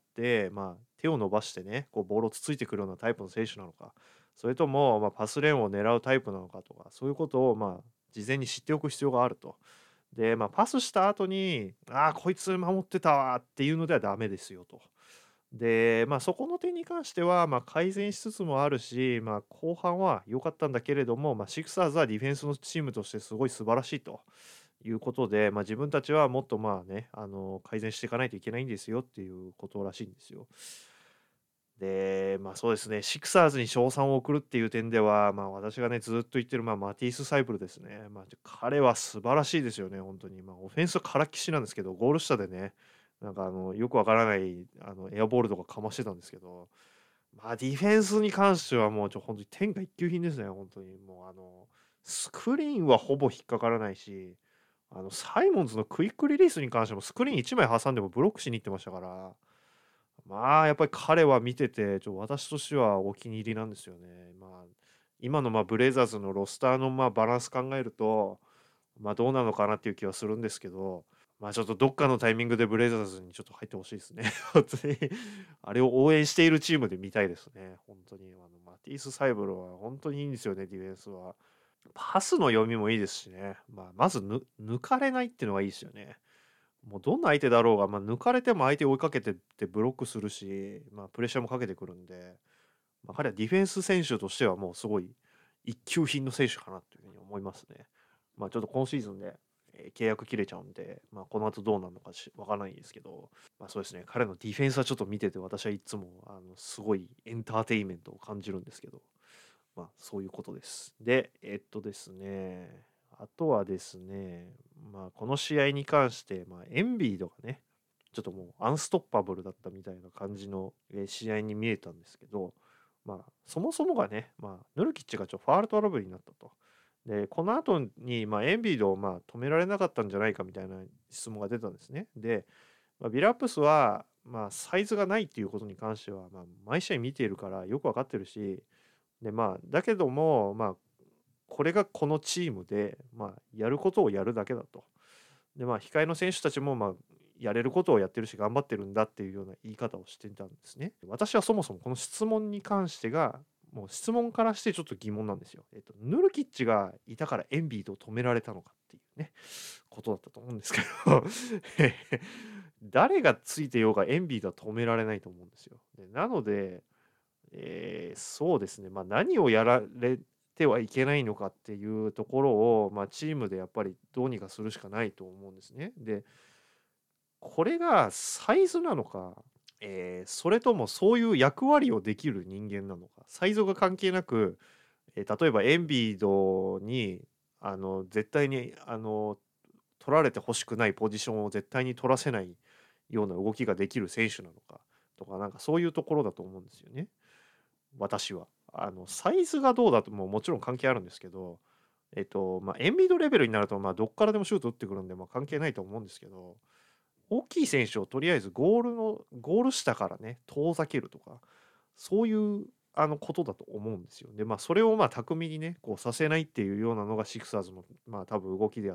まあ、手を伸ばしてね、こうボールをつついてくるようなタイプの選手なのか、それとも、まあ、パスレーンを狙うタイプなのかとか、そういうことを、まあ、事前に知っておく必要があると。で、まあ、パスした後に、ああ、こいつ守ってたわっていうのではダメですよと。で、まあ、そこの点に関しては、まあ、改善しつつもあるし、まあ、後半は良かったんだけれども、まあ、シクサーズはディフェンスのチームとしてすごい素晴らしいということで、まあ、自分たちはもっとまあね、あの、改善していかないといけないんですよっていうことらしいんですよ。で、まあそうですね、シクサーズに称賛を送るっていう点では、まあ私がね、ずっと言ってる、まあ、マティース・サイブルですね。まあ、彼は素晴らしいですよね、本当に。まあ、オフェンスはからっきしなんですけど、ゴール下でね、なんかあの、よくわからない、あの、エアボールとかかましてたんですけど、まあディフェンスに関してはもうちょ、本当に天下一級品ですね、本当に。もうあの、スクリーンはほぼ引っかからないし、あの、サイモンズのクイックリリースに関してもスクリーンいちまい挟んでもブロックしに行ってましたから、まあ、やっぱり彼は見てて、ちょ私としてはお気に入りなんですよね。まあ、今のまあブレイザーズのロスターのまあバランス考えると、まあどうなのかなっていう気はするんですけど、まあちょっとどっかのタイミングでブレイザーズにちょっと入ってほしいですね。本当に。あれを応援しているチームで見たいですね。本当に。あのマティース・サイブロは本当にいいんですよね、ディフェンスは。パスの読みもいいですしね。まあ、まずぬ抜かれないっていうのがいいですよね。もうどんな相手だろうが、まあ、抜かれても相手を追いかけてってブロックするし、まあ、プレッシャーもかけてくるんで、まあ、彼はディフェンス選手としてはもうすごい一級品の選手かなというふうに思いますね。まあ、ちょっと今シーズンで、えー契約切れちゃうんで、まあ、この後どうなるのかしわからないんですけど、まあ、そうですね、彼のディフェンスはちょっと見てて私はいつもあのすごいエンターテインメントを感じるんですけど、まあ、そういうことです。で、えっとですね、あとはですね、まあ、この試合に関して、まあ、エンビードがね、ちょっともうアンストッパブルだったみたいな感じのえー試合に見えたんですけど、まあ、そもそもがね、まあ、ヌルキッチがちょっとファールトラブルになったと。で、この後に、まあ、エンビードをまあ止められなかったんじゃないかみたいな質問が出たんですね。で、まあ、ビラップスは、まあ、サイズがないっていうことに関しては、まあ、毎試合見ているからよくわかってるし、で、まあ、だけども、まあ、これがこのチームで、まあ、やることをやるだけだと。で、まあ、控えの選手たちも、まあ、やれることをやってるし、頑張ってるんだっていうような言い方をしていたんですね。私はそもそもこの質問に関してが、もう質問からしてちょっと疑問なんですよ。えっと、ヌルキッチがいたからエンビードを止められたのかっていうね、ことだったと思うんですけど誰がついてようがエンビードは止められないと思うんですよ。でなので、えーそうですね、まあ、何をやられてはいけないのかっていうところを、まあ、チームでやっぱりどうにかするしかないと思うんですね。で、これがサイズなのか、えーそれともそういう役割をできる人間なのか、サイズが関係なく、えー例えばエンビードにあの絶対にあの取られてほしくないポジションを絶対に取らせないような動きができる選手なのかとか、なんかそういうところだと思うんですよね。私は。あの、サイズがどうだとももちろん関係あるんですけど、えっと、まあ、エンビードレベルになると、まあ、どっからでもシュート打ってくるんで、まあ、関係ないと思うんですけど、大きい選手をとりあえずゴールのゴール下からね、遠ざけるとか、そういうあのことだと思うんですよ。で、まあ、それをまあ巧みにね、こうさせないっていうようなのがシクサーズのまあ多分動きであって、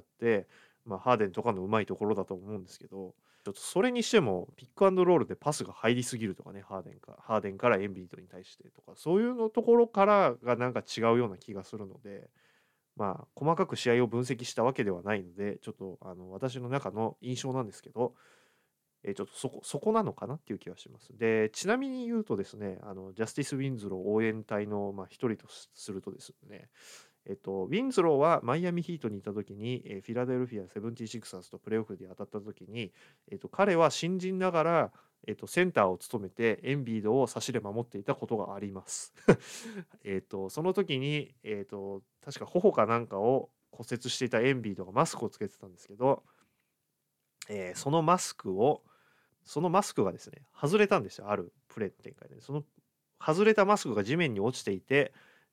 まあ、ハーデンとかのうまいところだと思うんですけど、ちょっとそれにしてもピックアンドロールでパスが入りすぎるとかね、ハーデンか、ハーデンからエンビードに対してとか、そういうのところからがなんか違うような気がするので、まあ、細かく試合を分析したわけではないので、ちょっとあの私の中の印象なんですけど、えーちょっとそこそこなのかなっていう気はします。で、ちなみに言うとですね、あのジャスティス・ウィンズロー応援隊のまあ一人とすするとですね、えっと、ウィンズローはマイアミヒートにいた時に、えーフィラデルフィア・セブンティシクサーズとプレーオフで当たった時に、えっと、彼は新人ながら、えっと、センターを務めてエンビードを差しで守っていたことがあります。えっと、その時に、えっと、確か頬かなんかを骨折していたエンビードがマスクをつけてたんですけど、えーそのマスクをそのマスクがですね、外れたんですよ、あるプレーの展開で。その外れたマスクが地面に落ちていて、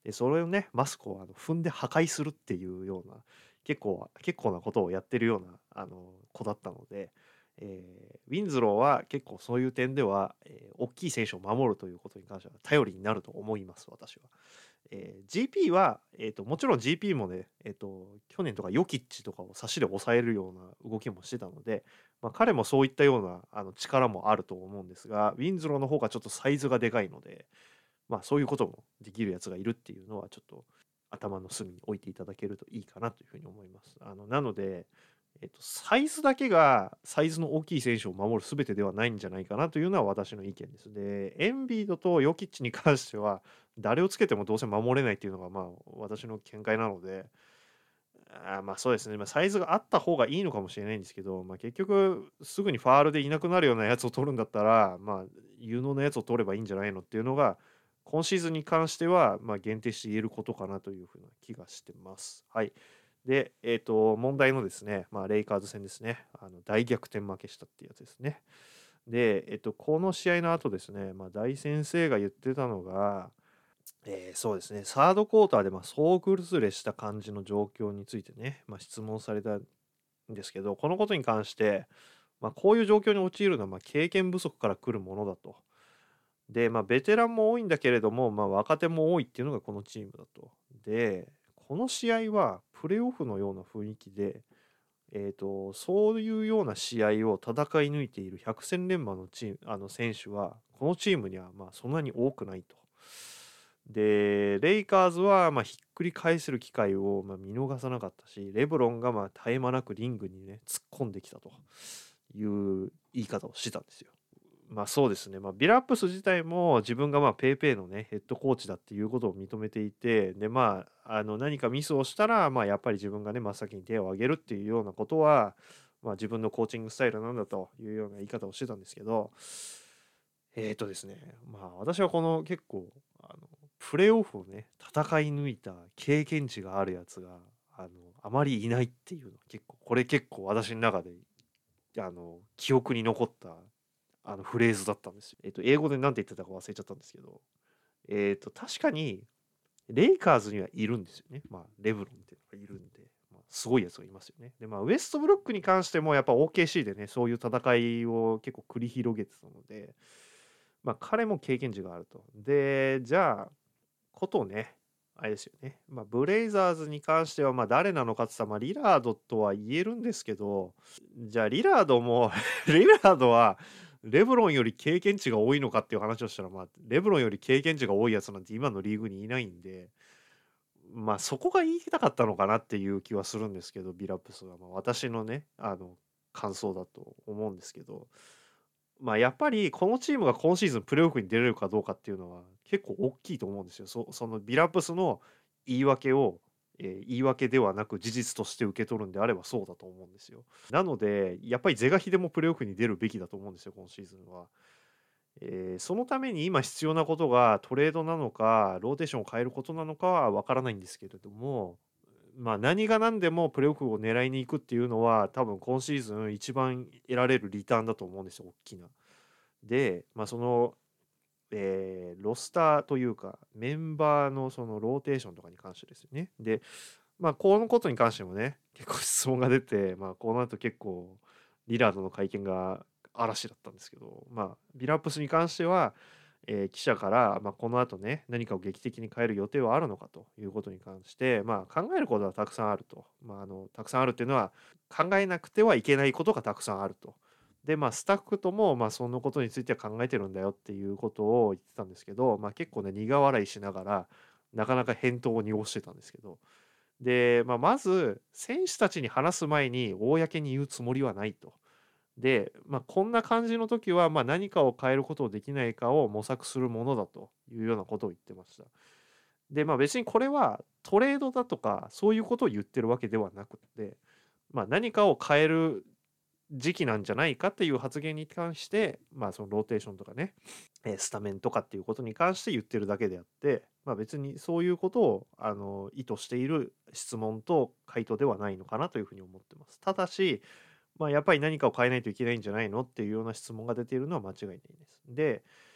で、それをね、マスクをあの踏んで破壊するっていうような、結構結構なことをやってるようなあの子だったので、えーウィンズローは結構そういう点では、えー大きい選手を守るということに関しては頼りになると思います、私は。えー ジーピー は、えーと、もちろん ジーピー もね、えーと、去年とかヨキッチとかを差しで抑えるような動きもしてたので、まあ、彼もそういったようなあの力もあると思うんですが、ウィンズローの方がちょっとサイズがでかいので、まあ、そういうこともできるやつがいるっていうのはちょっと頭の隅に置いていただけるといいかなというふうに思います。あのなので、えっと、サイズだけがサイズの大きい選手を守る全てではないんじゃないかなというのは私の意見です。で、エンビードとヨキッチに関しては誰をつけてもどうせ守れないっていうのがまあ私の見解なので、あーまあそうですね、まあ、サイズがあった方がいいのかもしれないんですけど、まあ、結局すぐにファールでいなくなるようなやつを取るんだったら、まあ、有能なやつを取ればいいんじゃないのっていうのが今シーズンに関しては、まあ、限定して言えることかなというふうな気がしてます。はい。で、えっ、と、問題のですね、まあ、レイカーズ戦ですね、あの大逆転負けしたっていうやつですね。で、えっ、と、この試合の後ですね、まあ、大先生が言ってたのが、えーそうですね、サードクォーターでまあ総崩れした感じの状況についてね、まあ、質問されたんですけど、このことに関して、まあ、こういう状況に陥るのはまあ経験不足から来るものだと。で、まあ、ベテランも多いんだけれども、まあ、若手も多いっていうのがこのチームだと。で、この試合はプレーオフのような雰囲気で、えーと、そういうような試合を戦い抜いている百戦錬磨のチーム、あの選手は、このチームにはまあそんなに多くないと。で、レイカーズはまあひっくり返せる機会をまあ見逃さなかったし、レブロンがまあ絶え間なくリングにね、突っ込んできたという言い方をしてたんですよ。まあそうですね、まあ、ビラップス自体も自分がまあペイペイのね、ヘッドコーチだっていうことを認めていて、で、まあ、あの何かミスをしたら、まあ、やっぱり自分がね、真っ先に手を挙げるっていうようなことは、まあ、自分のコーチングスタイルなんだというような言い方をしてたんですけど、えーとですね、まあ私はこの結構、あの、プレーオフをね、戦い抜いた経験値があるやつが、あの、あまりいないっていうのは結構、これ結構私の中で、あの、記憶に残ったあのフレーズだったんですよ。えっと、英語で何て言ってたか忘れちゃったんですけど、えっと、確かに、レイカーズにはいるんですよね。まあ、レブロンっていうのがいるんで、まあ、すごいやつがいますよね。で、まあ、ウエストブロックに関しても、やっぱ オーケーシー でね、そういう戦いを結構繰り広げてたので、まあ、彼も経験値があると。で、じゃあ、ことね、あれですよね。まあ、ブレイザーズに関しては、まあ、誰なのかって言ったら、まあ、リラードとは言えるんですけど、じゃあ、リラードもリラードは、レブロンより経験値が多いのかっていう話をしたら、まあ、レブロンより経験値が多いやつなんて今のリーグにいないんで、まあ、そこが言いたかったのかなっていう気はするんですけど、ビラップスは。まあ、私のね、あの、感想だと思うんですけど、まあ、やっぱりこのチームが今シーズンプレーオフに出れるかどうかっていうのは結構大きいと思うんですよ。そそのビラプスの言い訳を、えー言い訳ではなく事実として受け取るんであればそうだと思うんですよ。なので、やっぱり是が非でもプレーオフに出るべきだと思うんですよ、今シーズンは。えーそのために今必要なことがトレードなのか、ローテーションを変えることなのかはわからないんですけれども、まあ、何が何でもプレーオフを狙いに行くっていうのは、多分今シーズン一番得られるリターンだと思うんですよ、大きな。で、まあ、その、えーロスターというか、メンバーのそのローテーションとかに関してですよね。で、まあ、このことに関してもね、結構質問が出て、まあ、この後結構、リラードの会見が嵐だったんですけど、まあ、ビラップスに関しては、えー記者から、まあ、この後ね、何かを劇的に変える予定はあるのかということに関して、まあ、考えることはたくさんあると。まあ、あの、たくさんあるっていうのは、考えなくてはいけないことがたくさんあると。で、まあ、スタッフとも、まあ、そのことについては考えてるんだよっていうことを言ってたんですけど、まあ、結構ね、苦笑いしながら、なかなか返答を濁してたんですけど、で、まあ、まず、選手たちに話す前に公に言うつもりはないと。で、まあ、こんな感じの時は、まあ、何かを変えることをできないかを模索するものだというようなことを言ってました。で、まあ、別にこれはトレードだとか、そういうことを言ってるわけではなくって、まあ、何かを変える時期なんじゃないかっていう発言に関して、まあ、そのローテーションとかね、えースタメンとかっていうことに関して言ってるだけであって、まあ、別にそういうことをあの意図している質問と回答ではないのかなというふうに思ってます。ただし、まあ、やっぱり何かを変えないといけないんじゃないのっていうような質問が出ているのは間違いないです。で、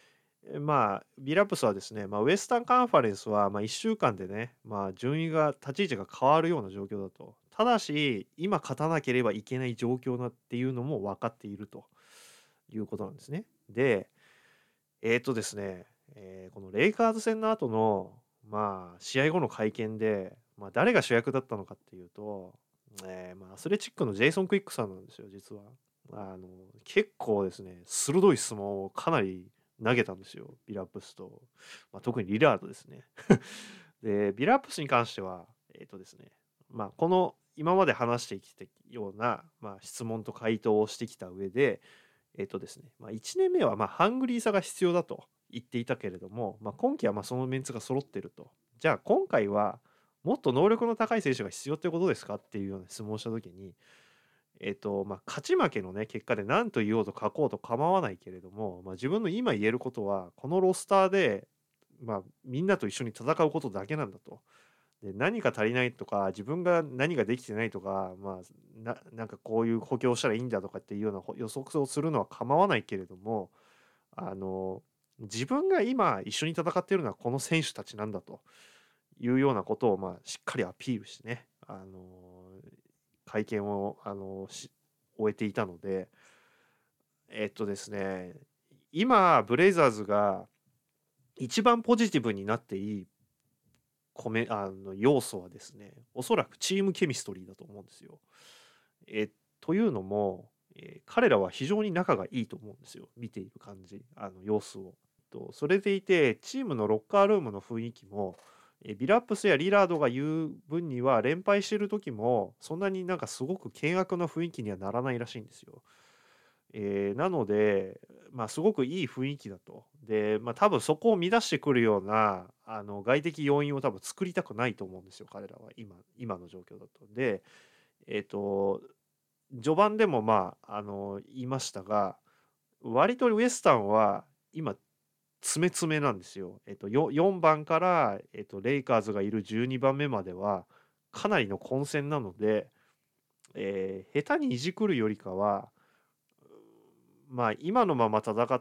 え、まあ、ビラップスはですね、まあ、ウエスタンカンファレンスは、まあ、いっしゅうかんでね、まあ、順位が立ち位置が変わるような状況だと。ただし、今勝たなければいけない状況だっていうのも分かっているということなんですね。で、えっとですね、えーこのレイカーズ戦の後の、まあ、試合後の会見で、まあ、誰が主役だったのかっていうと、えーまあ、アスレチックのジェイソン・クイックさんなんですよ、実は。あの、結構ですね、鋭い相撲をかなり投げたんですよ、ビラップスと、まあ、特にリラードですね。で、ビラップスに関しては、えっとですね、まあ、この今まで話してきたような、まあ、質問と回答をしてきた上で、えっとですね、まあ、いちねんめはまあハングリーさが必要だと言っていたけれども、まあ、今季はまあそのメンツが揃ってると。じゃあ今回はもっと能力の高い選手が必要ってことですかっていうような質問をしたときに、えっとまあ、勝ち負けの、ね、結果で何と言おうと書こうと構わないけれども、まあ、自分の今言えることはこのロスターで、まあ、みんなと一緒に戦うことだけなんだと。で、何か足りないとか、自分が何ができてないとか、まあ、ななんかこういう補強したらいいんだとかっていうようなほ予測をするのは構わないけれども、あの、自分が今一緒に戦っているのはこの選手たちなんだというようなことを、まあ、しっかりアピールしてね、あの、会見を、あの、し終えていたので、えっとですね、今ブレイザーズが一番ポジティブになっていいコメあの、要素はですね、おそらくチームケミストリーだと思うんですよ。え、というのも、え、彼らは非常に仲がいいと思うんですよ、見ている感じ、あの、様子を。と、それでいて、チームのロッカールームの雰囲気も、え、ビラップスやリラードが言う分には、連敗してる時も、そんなになんかすごく険悪な雰囲気にはならないらしいんですよ。えーなので、まあ、すごくいい雰囲気だと。で、まあ、多分そこを乱してくるような、あの、外的要因を多分作りたくないと思うんですよ、彼らは、今今の状況だと。で、えっと、序盤でも、まあ、あの、言いましたが、割とウエスタンは今、詰め詰めなんですよ。えっと、よよんばんから、えっと、レイカーズがいるじゅうにばんめまでは、かなりの混戦なので、えー下手にいじくるよりかは、まあ、今のまま戦って、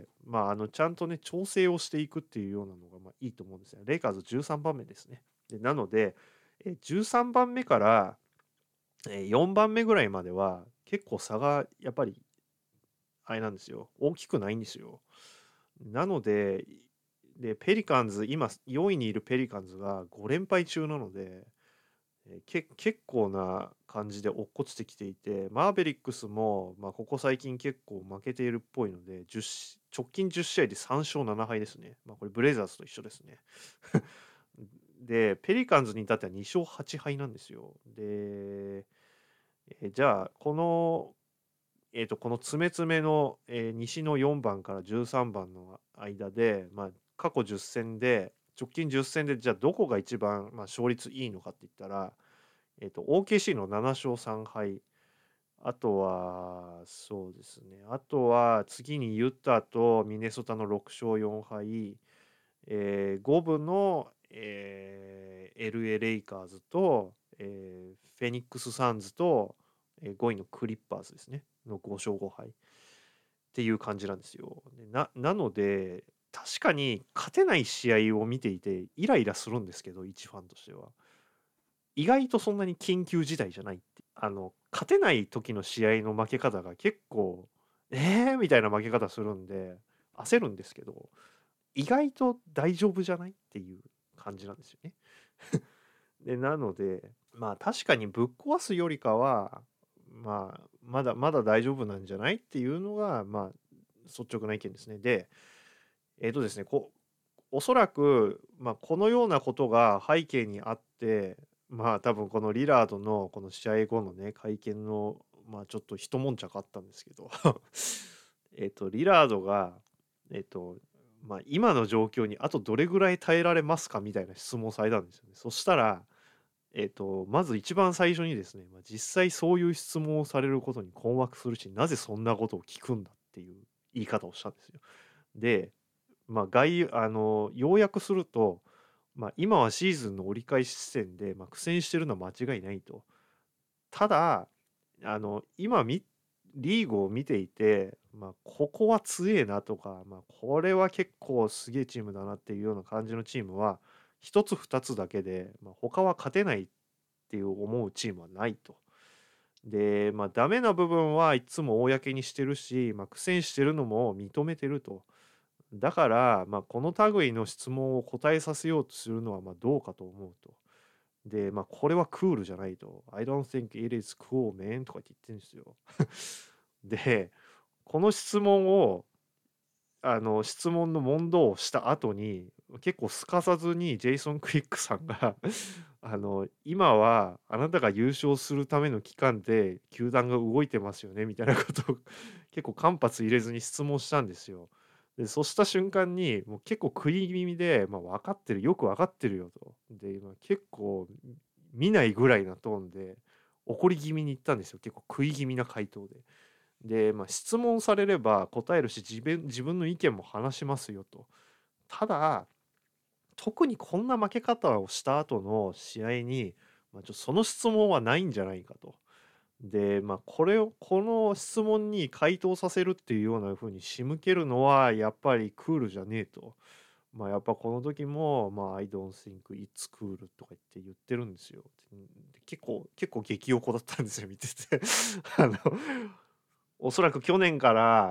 まあ、あの、ちゃんとね、調整をしていくっていうようなのが、まあ、いいと思うんですよ。レイカーズじゅうさんばんめですね。で、なので、え、じゅうさんばんめから、え、よんばんめぐらいまでは、結構差がやっぱり、あれなんですよ、大きくないんですよ。なので、で、ペリカンズ、今よんいにいるペリカンズがご連敗中なので、えーけ結構な感じで落っこちてきていて、マーベリックスも、まあ、ここ最近結構負けているっぽいので、じゅうし直近じゅっ試合でさん勝なな敗ですね。まあ、これブレイザーズと一緒ですね。で、ペリカンズに至ってはに勝はち敗なんですよ。で、えーじゃあ、この、えーと、この詰め詰めの、えー西のよんばんからじゅうさんばんの間で、まあ、過去じゅっ戦で、直近じゅっ戦で、じゃあどこが一番、まあ、勝率いいのかって言ったら、えっと、オーケーシー のなな勝さん敗。あとは、そうですね。あとは、次にユタとミネソタのろく勝よん敗。えー、ご部の、えー エルエー レイカーズと、えーフェニックス・サンズと、えーごいのクリッパーズですね。のご勝ご敗。っていう感じなんですよ。でななので、確かに勝てない試合を見ていてイライラするんですけど、一ファンとしては。意外とそんなに緊急事態じゃないって。あの、勝てない時の試合の負け方が結構、えーみたいな負け方するんで、焦るんですけど、意外と大丈夫じゃないっていう感じなんですよね。で、なので、まあ確かにぶっ壊すよりかは、まあ、まだまだ大丈夫なんじゃないっていうのが、まあ、率直な意見ですね。で、えっとですね、こおそらく、まあ、このようなことが背景にあって、まあ、多分このリラードのこの試合後のね、会見の、まあ、ちょっと一悶着あったんですけど、えっと、リラードが、えっと、まあ、今の状況にあとどれぐらい耐えられますかみたいな質問をされたんですよね。そしたら、えっと、まず一番最初にですね、まあ、実際そういう質問をされることに困惑するし、なぜそんなことを聞くんだっていう言い方をしたんですよ。で、まあ、概要あの、要約すると、まあ、今はシーズンの折り返し地点で、まあ、苦戦してるのは間違いないと。ただ、あの、今みリーグを見ていて、まあ、ここは強えなとか、まあ、これは結構すげえチームだなっていうような感じのチームは、一つ二つだけで、まあ、他は勝てないっていう思うチームはないと。で、まあ、ダメな部分はいつも公にしてるし、まあ、苦戦してるのも認めてると。だから、まあ、この類の質問を答えさせようとするのはまあどうかと思うと。で、まあ、これはクールじゃないと。I don't think it is cool, man とかって言ってるんですよ。で、この質問を、あの、質問の問答をした後に、結構すかさずにジェイソン・クイックさんがあの、今はあなたが優勝するための期間で球団が動いてますよねみたいなことを結構間髪入れずに質問したんですよ。で、そうした瞬間に、もう結構食い気味で、まあ、分かってる、よく分かってるよと。で、まあ、結構見ないぐらいなトーンで怒り気味に言ったんですよ。結構食い気味な回答で。で、まあ、質問されれば答えるし、自分自分の意見も話しますよと。ただ、特にこんな負け方をした後の試合に、まあ、ちょその質問はないんじゃないかと。で、まあ、これをこの質問に回答させるっていうような風に仕向けるのはやっぱりクールじゃねえと。まあ、やっぱこの時も、まあ、I don't think it's cool とか言って言ってるんですよ。で結構、結構激おこだったんですよ、見てて。あの、おそらく去年から、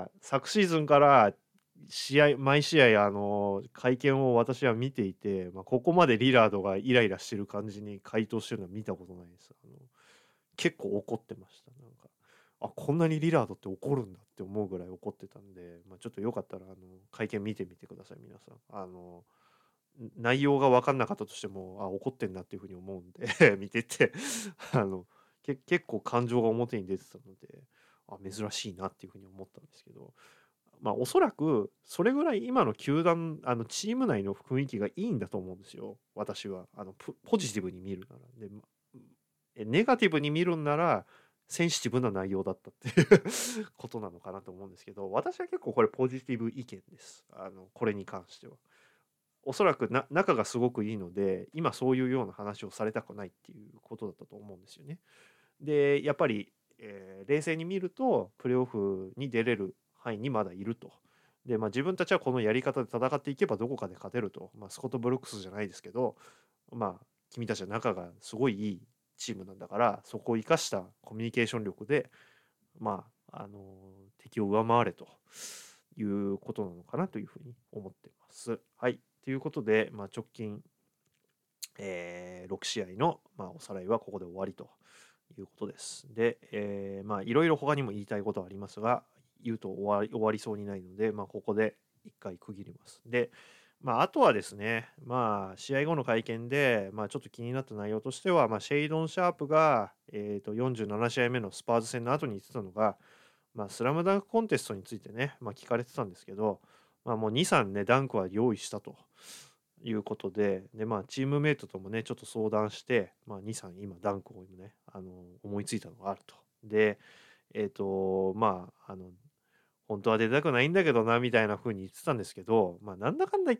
昨シーズンから試合、毎試合、あの、会見を私は見ていて、まあ、ここまでリラードがイライラしてる感じに回答してるのは見たことないです。あの、結構怒ってました。なんか、あ、こんなにリラードって怒るんだって思うぐらい怒ってたんで、まあ、ちょっとよかったら、あの、会見見てみてください、皆さん。あの、内容が分かんなかったとしても、あ、怒ってんなっていうふうに思うんで見ててあの、け結構感情が表に出てたので、あ、珍しいなっていうふうに思ったんですけど、まあ、おそらくそれぐらい今の球団、あのチーム内の雰囲気がいいんだと思うんですよ、私は。あのポポジティブに見るなら。で、まえネガティブに見るんなら、センシティブな内容だったっていうことなのかなと思うんですけど、私は結構これポジティブ意見です。あの、これに関しては。おそらくな仲がすごくいいので、今そういうような話をされたくないっていうことだったと思うんですよね。で、やっぱり、えー冷静に見ると、プレーオフに出れる範囲にまだいると。で、まあ、自分たちはこのやり方で戦っていけばどこかで勝てると。まあ、スコット・ブルックスじゃないですけど、まあ、君たちは仲がすごいいいチームなんだから、そこを生かしたコミュニケーション力で、まあ、あの敵を上回れということなのかなというふうに思っています。はい。ということで、まあ、直近、えーろく試合の、まあ、おさらいはここで終わりということです。で、えーまあ、いろいろ他にも言いたいことはありますが、言うと終わり終わりそうにないので、まあ、ここで一回区切ります。で、まあ、あとはですね、まあ、試合後の会見で、まあ、ちょっと気になった内容としては、まあ、シェイドン・シャープが、えー、とよんじゅうなな試合目のスパーズ戦の後に言ってたのが、まあ、スラムダンクコンテストについてね、まあ、聞かれてたんですけど、まあ、もうに、さんね、ダンクは用意したということで、で、まあ、チームメイトともね、ちょっと相談して、まあ、に、さん今ダンクを今ね、あの、思いついたのがあると。で、えっ、と、まあ、あの、本当は出たくないんだけどな、みたいな風に言ってたんですけど、まあ、なんだかんだ言って、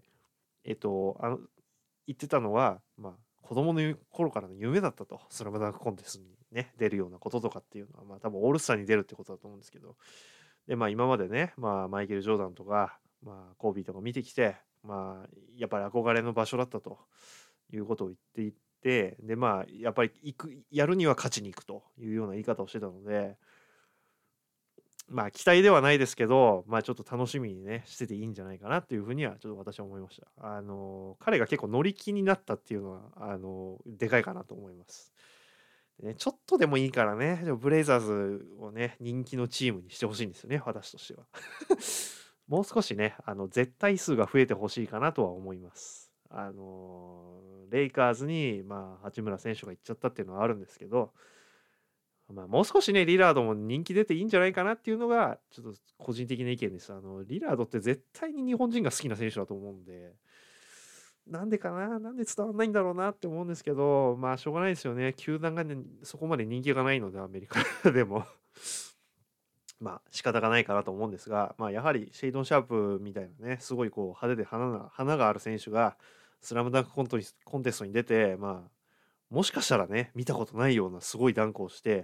えっ、と、あの、言ってたのは、まあ、子供の頃からの夢だったと、スラムダンクコンテストにね、出るようなこととかっていうのは、まあ、多分オールスターに出るってことだと思うんですけど、で、まあ、今までね、まあ、マイケル・ジョーダンとか、まあ、コービーとか見てきて、まあ、やっぱり憧れの場所だったということを言っていて、で、まあ、やっぱり行く、やるには勝ちに行くというような言い方をしてたので、まあ、期待ではないですけど、まあ、ちょっと楽しみにね、してていいんじゃないかなっていうふうには、ちょっと私は思いました。あの、彼が結構乗り気になったっていうのは、あの、でかいかなと思います。でね、ちょっとでもいいからね、でもブレイザーズをね、人気のチームにしてほしいんですよね、私としては。もう少しね、あの、絶対数が増えてほしいかなとは思います。あの、レイカーズに、まあ、八村選手が行っちゃったっていうのはあるんですけど、まあ、もう少しね、リラードも人気出ていいんじゃないかなっていうのが、ちょっと個人的な意見です。あの、リラードって絶対に日本人が好きな選手だと思うんで、なんでかな、なんで伝わんないんだろうなって思うんですけど、まあ、しょうがないですよね。球団がね、そこまで人気がないので、アメリカでも。まあ、仕方がないかなと思うんですが、まあ、やはりシェイドン・シャープみたいなね、すごいこう派手で花が花がある選手が、スラムダンクコントコンテストに出て、まあ、もしかしたらね、見たことないようなすごいダンクをして、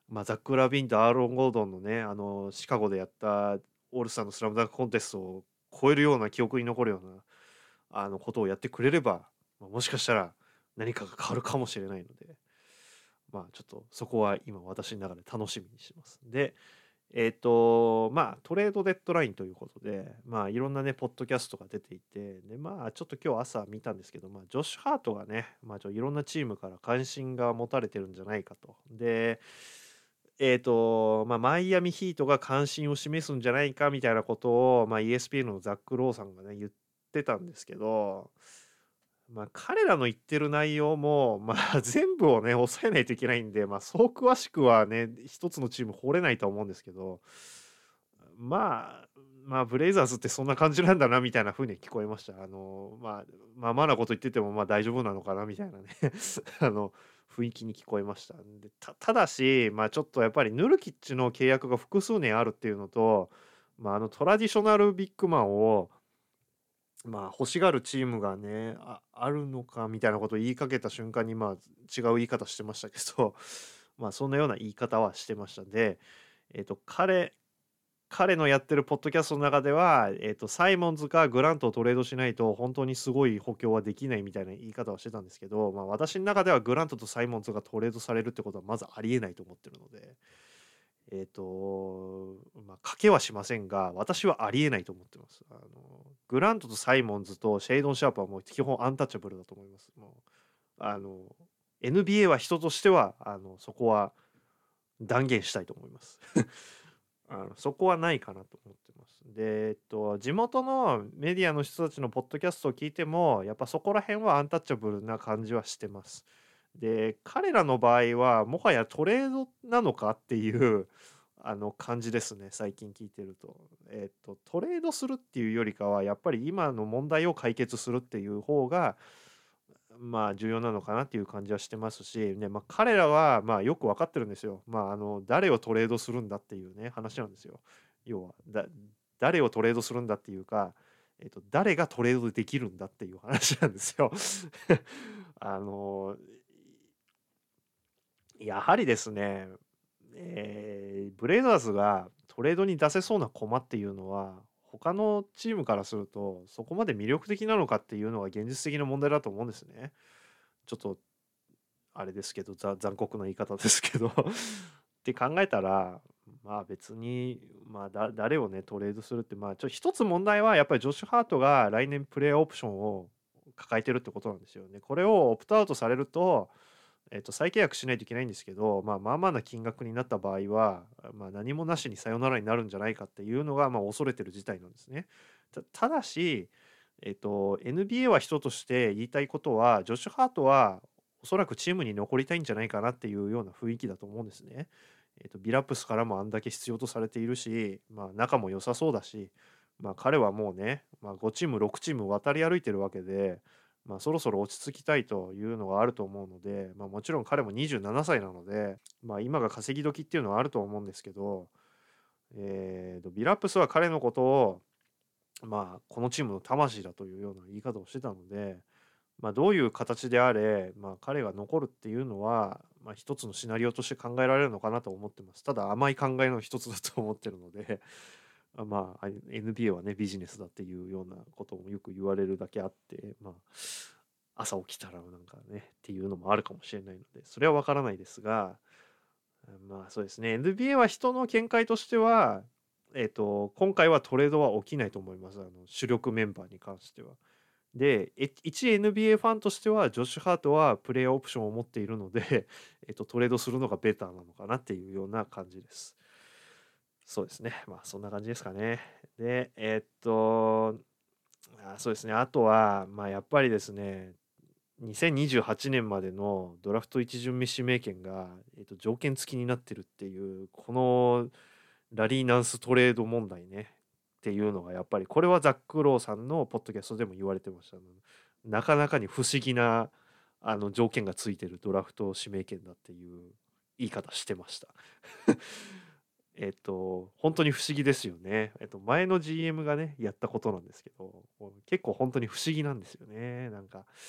まあ、ザック・ラビンとアーロン・ゴードンのね、あの、シカゴでやったオールスターのスラムダンクコンテストを超えるような記憶に残るような、あの、ことをやってくれれば、まあ、もしかしたら何かが変わるかもしれないので、まあ、ちょっとそこは今私の中で楽しみにしてます。で、えっと、まあ、トレードデッドラインということで、まあ、いろんなね、ポッドキャストが出ていて、で、まあ、ちょっと今日朝見たんですけど、まあ、ジョシュ・ハートがね、まあ、ちょいろんなチームから関心が持たれてるんじゃないかと。で、えっと、まあ、マイアミヒートが関心を示すんじゃないかみたいなことを、まあ、イーエスピーエヌ のザック・ローさんがね、言ってたんですけど、まあ、彼らの言ってる内容も、まあ、全部をね、抑えないといけないんで、まあ、そう詳しくはね、一つのチーム掘れないとは思うんですけど、まあ、まあ、ブレイザーズってそんな感じなんだなみたいな風に聞こえました。あの、まあ、まあ、まあなこと言ってても、まあ大丈夫なのかなみたいなねあの、雰囲気に聞こえました。で、たただし、まあちょっとやっぱりヌルキッチの契約が複数年あるっていうのと、まああのトラディショナルビッグマンを、まあ欲しがるチームがね、あ、あるのかみたいなことを言いかけた瞬間に、まあ違う言い方してましたけど、まあそんなような言い方はしてましたんで、えっと、彼彼のやってるポッドキャストの中では、えっと、サイモンズかグラントをトレードしないと本当にすごい補強はできないみたいな言い方をしてたんですけど、まあ、私の中ではグラントとサイモンズがトレードされるってことはまずありえないと思ってるので、えっと、まあ、賭けはしませんが、私はありえないと思ってます。あの、グラントとサイモンズとシェイドン・シャープはもう基本アンタッチャブルだと思います。もう、あの、エヌビーエー は人としては、あの、そこは断言したいと思います。あの、そこはないかなと思ってます。で、えっと、地元のメディアの人たちのポッドキャストを聞いても、やっぱそこら辺はアンタッチャブルな感じはしてます。で、彼らの場合は、もはやトレードなのかっていうあの感じですね、最近聞いてると。えっと、トレードするっていうよりかは、やっぱり今の問題を解決するっていう方が、まあ重要なのかなっていう感じはしてますし、ね、まあ彼らはまあよくわかってるんですよ。まああの、誰をトレードするんだっていうね、話なんですよ。要は、だ、誰をトレードするんだっていうか、えっと、誰がトレードできるんだっていう話なんですよ。あの、やはりですね、えーブレイザーズがトレードに出せそうな駒っていうのは、他のチームからすると、そこまで魅力的なのかっていうのが現実的な問題だと思うんですね。ちょっとあれですけど、ざ残酷な言い方ですけどって考えたら、まあ別に、まあだ誰をね、トレードするって、まあちょ一つ問題はやっぱりジョシュ・ハートが来年プレイヤーオプションを抱えてるってことなんですよね。これをオプトアウトされると、えっと、再契約しないといけないんですけど、まあまあまあな金額になった場合は、まあ何もなしにさよならになるんじゃないかっていうのが、まあ恐れてる事態なんですね。たただし、えっと、エヌビーエー は人として言いたいことは、ジョシュ・ハートはおそらくチームに残りたいんじゃないかなっていうような雰囲気だと思うんですね。えっと、ビラップスからもあんだけ必要とされているし、まあ仲も良さそうだし、まあ彼はもうね、まあごチーム、ろくチーム渡り歩いてるわけで、まあそろそろ落ち着きたいというのがあると思うので、まあもちろん彼もにじゅうななさいなので、まあ今が稼ぎ時っていうのはあると思うんですけど、えーと、ビラップスは彼のことを、まあこのチームの魂だというような言い方をしてたので、まあ、どういう形であれ、まあ、彼が残るっていうのは、まあ、一つのシナリオとして考えられるのかなと思ってます。ただ甘い考えの一つだと思ってるので、あまあ、エヌビーエー はね、ビジネスだっていうようなこともよく言われるだけあって、まあ、朝起きたらなんかね、っていうのもあるかもしれないので、それはわからないですが、まあそうですね、エヌビーエー は人の見解としては、えっと、今回はトレードは起きないと思います。あの主力メンバーに関しては。で、え一 エヌビーエー ファンとしては、ジョシュ・ハートはプレイヤーオプションを持っているので、えっと、トレードするのがベターなのかなっていうような感じです。そうですね。まあ、そんな感じですかね。で、えっと、あ、そうですね。あとは、まあ、やっぱりですね、にせんにじゅうはちねんまでのドラフト一巡目指名権が、えっと、条件付きになってるっていう、このラリー・ナンストレード問題ね。っていうのがやっぱり、これはザック・ローさんのポッドキャストでも言われてました。なかなかに不思議なあの条件がついてるドラフト指名権だっていう言い方してました。えっと、本当に不思議ですよね。えっと、前の ジーエム がね、やったことなんですけど、結構本当に不思議なんですよね。なんか、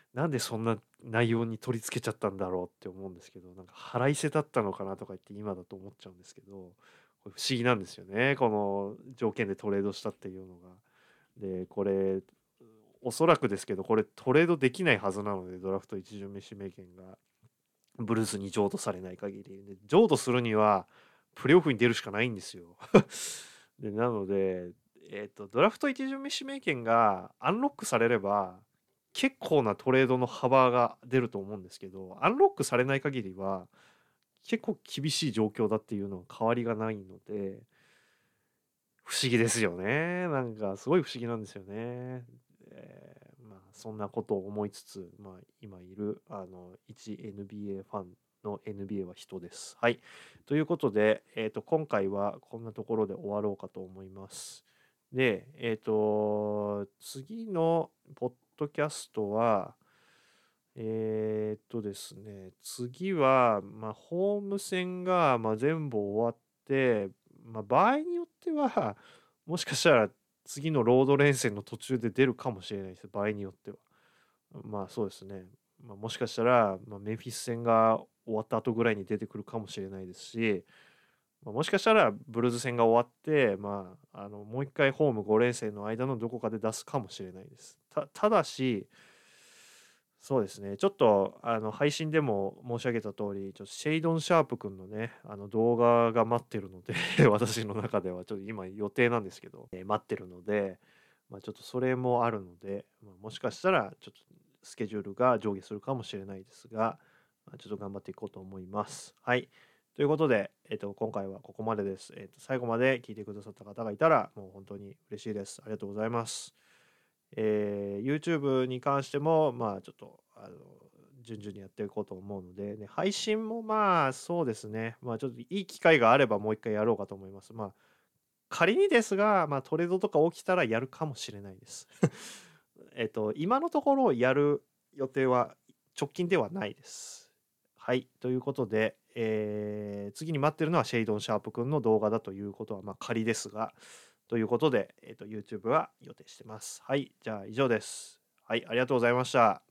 なんでそんな内容に取り付けちゃったんだろうって思うんですけど、なんか腹いせだったのかなとか言って今だと思っちゃうんですけど、これ不思議なんですよね。この条件でトレードしたっていうのが。で、これ、おそらくですけど、これトレードできないはずなので、ドラフト一巡目指名権がブルースに譲渡されない限り。で、譲渡するには、プレーオフに出るしかないんですよ。で、なので、えっと、ドラフト一巡目指名権がアンロックされれば、結構なトレードの幅が出ると思うんですけど、アンロックされない限りは、結構厳しい状況だっていうのは変わりがないので、不思議ですよね。なんかすごい不思議なんですよね。えーまあ、そんなことを思いつつ、まあ、今いるあの一 エヌビーエー ファンの エヌビーエー は人です。はい。ということで、えっと、今回はこんなところで終わろうかと思います。で、えっと、次のポッドキャストは、えーっとですね、次は、まあ、ホーム戦が、まあ、全部終わって、まあ、場合によっては、もしかしたら次のロード連戦の途中で出るかもしれないです。場合によっては。まあそうですね。まあ、もしかしたら、まあ、メンフィス戦が終わった後ぐらいに出てくるかもしれないですし、まあ、もしかしたらブルーズ戦が終わって、まあ、あのもう一回ホームご連戦の間のどこかで出すかもしれないです。たただし、そうですね。ちょっと、あの、配信でも申し上げた通り、ちょっとシェイドン・シャープ君のね、あの、動画が待ってるので私の中では、ちょっと今予定なんですけど、えー待ってるので、まあ、ちょっとそれもあるので、まあ、もしかしたら、ちょっとスケジュールが上下するかもしれないですが、まあ、ちょっと頑張っていこうと思います。はい。ということで、えっと、今回はここまでです。えっと、最後まで聞いてくださった方がいたら、もう本当に嬉しいです。ありがとうございます。えー YouTube に関しても、まあ、ちょっと、あの、順々にやっていこうと思うので、ね、配信もまあ、そうですね。まあ、ちょっといい機会があればもう一回やろうかと思います。まあ、仮にですが、まあ、トレードとか起きたらやるかもしれないです。えっと、今のところやる予定は直近ではないです。はい。ということで、えー次に待ってるのはシェイドン・シャープ君の動画だということは、まあ、仮ですが、ということで、えっと、YouTube は予定してます。はい。じゃあ、以上です。はい。ありがとうございました。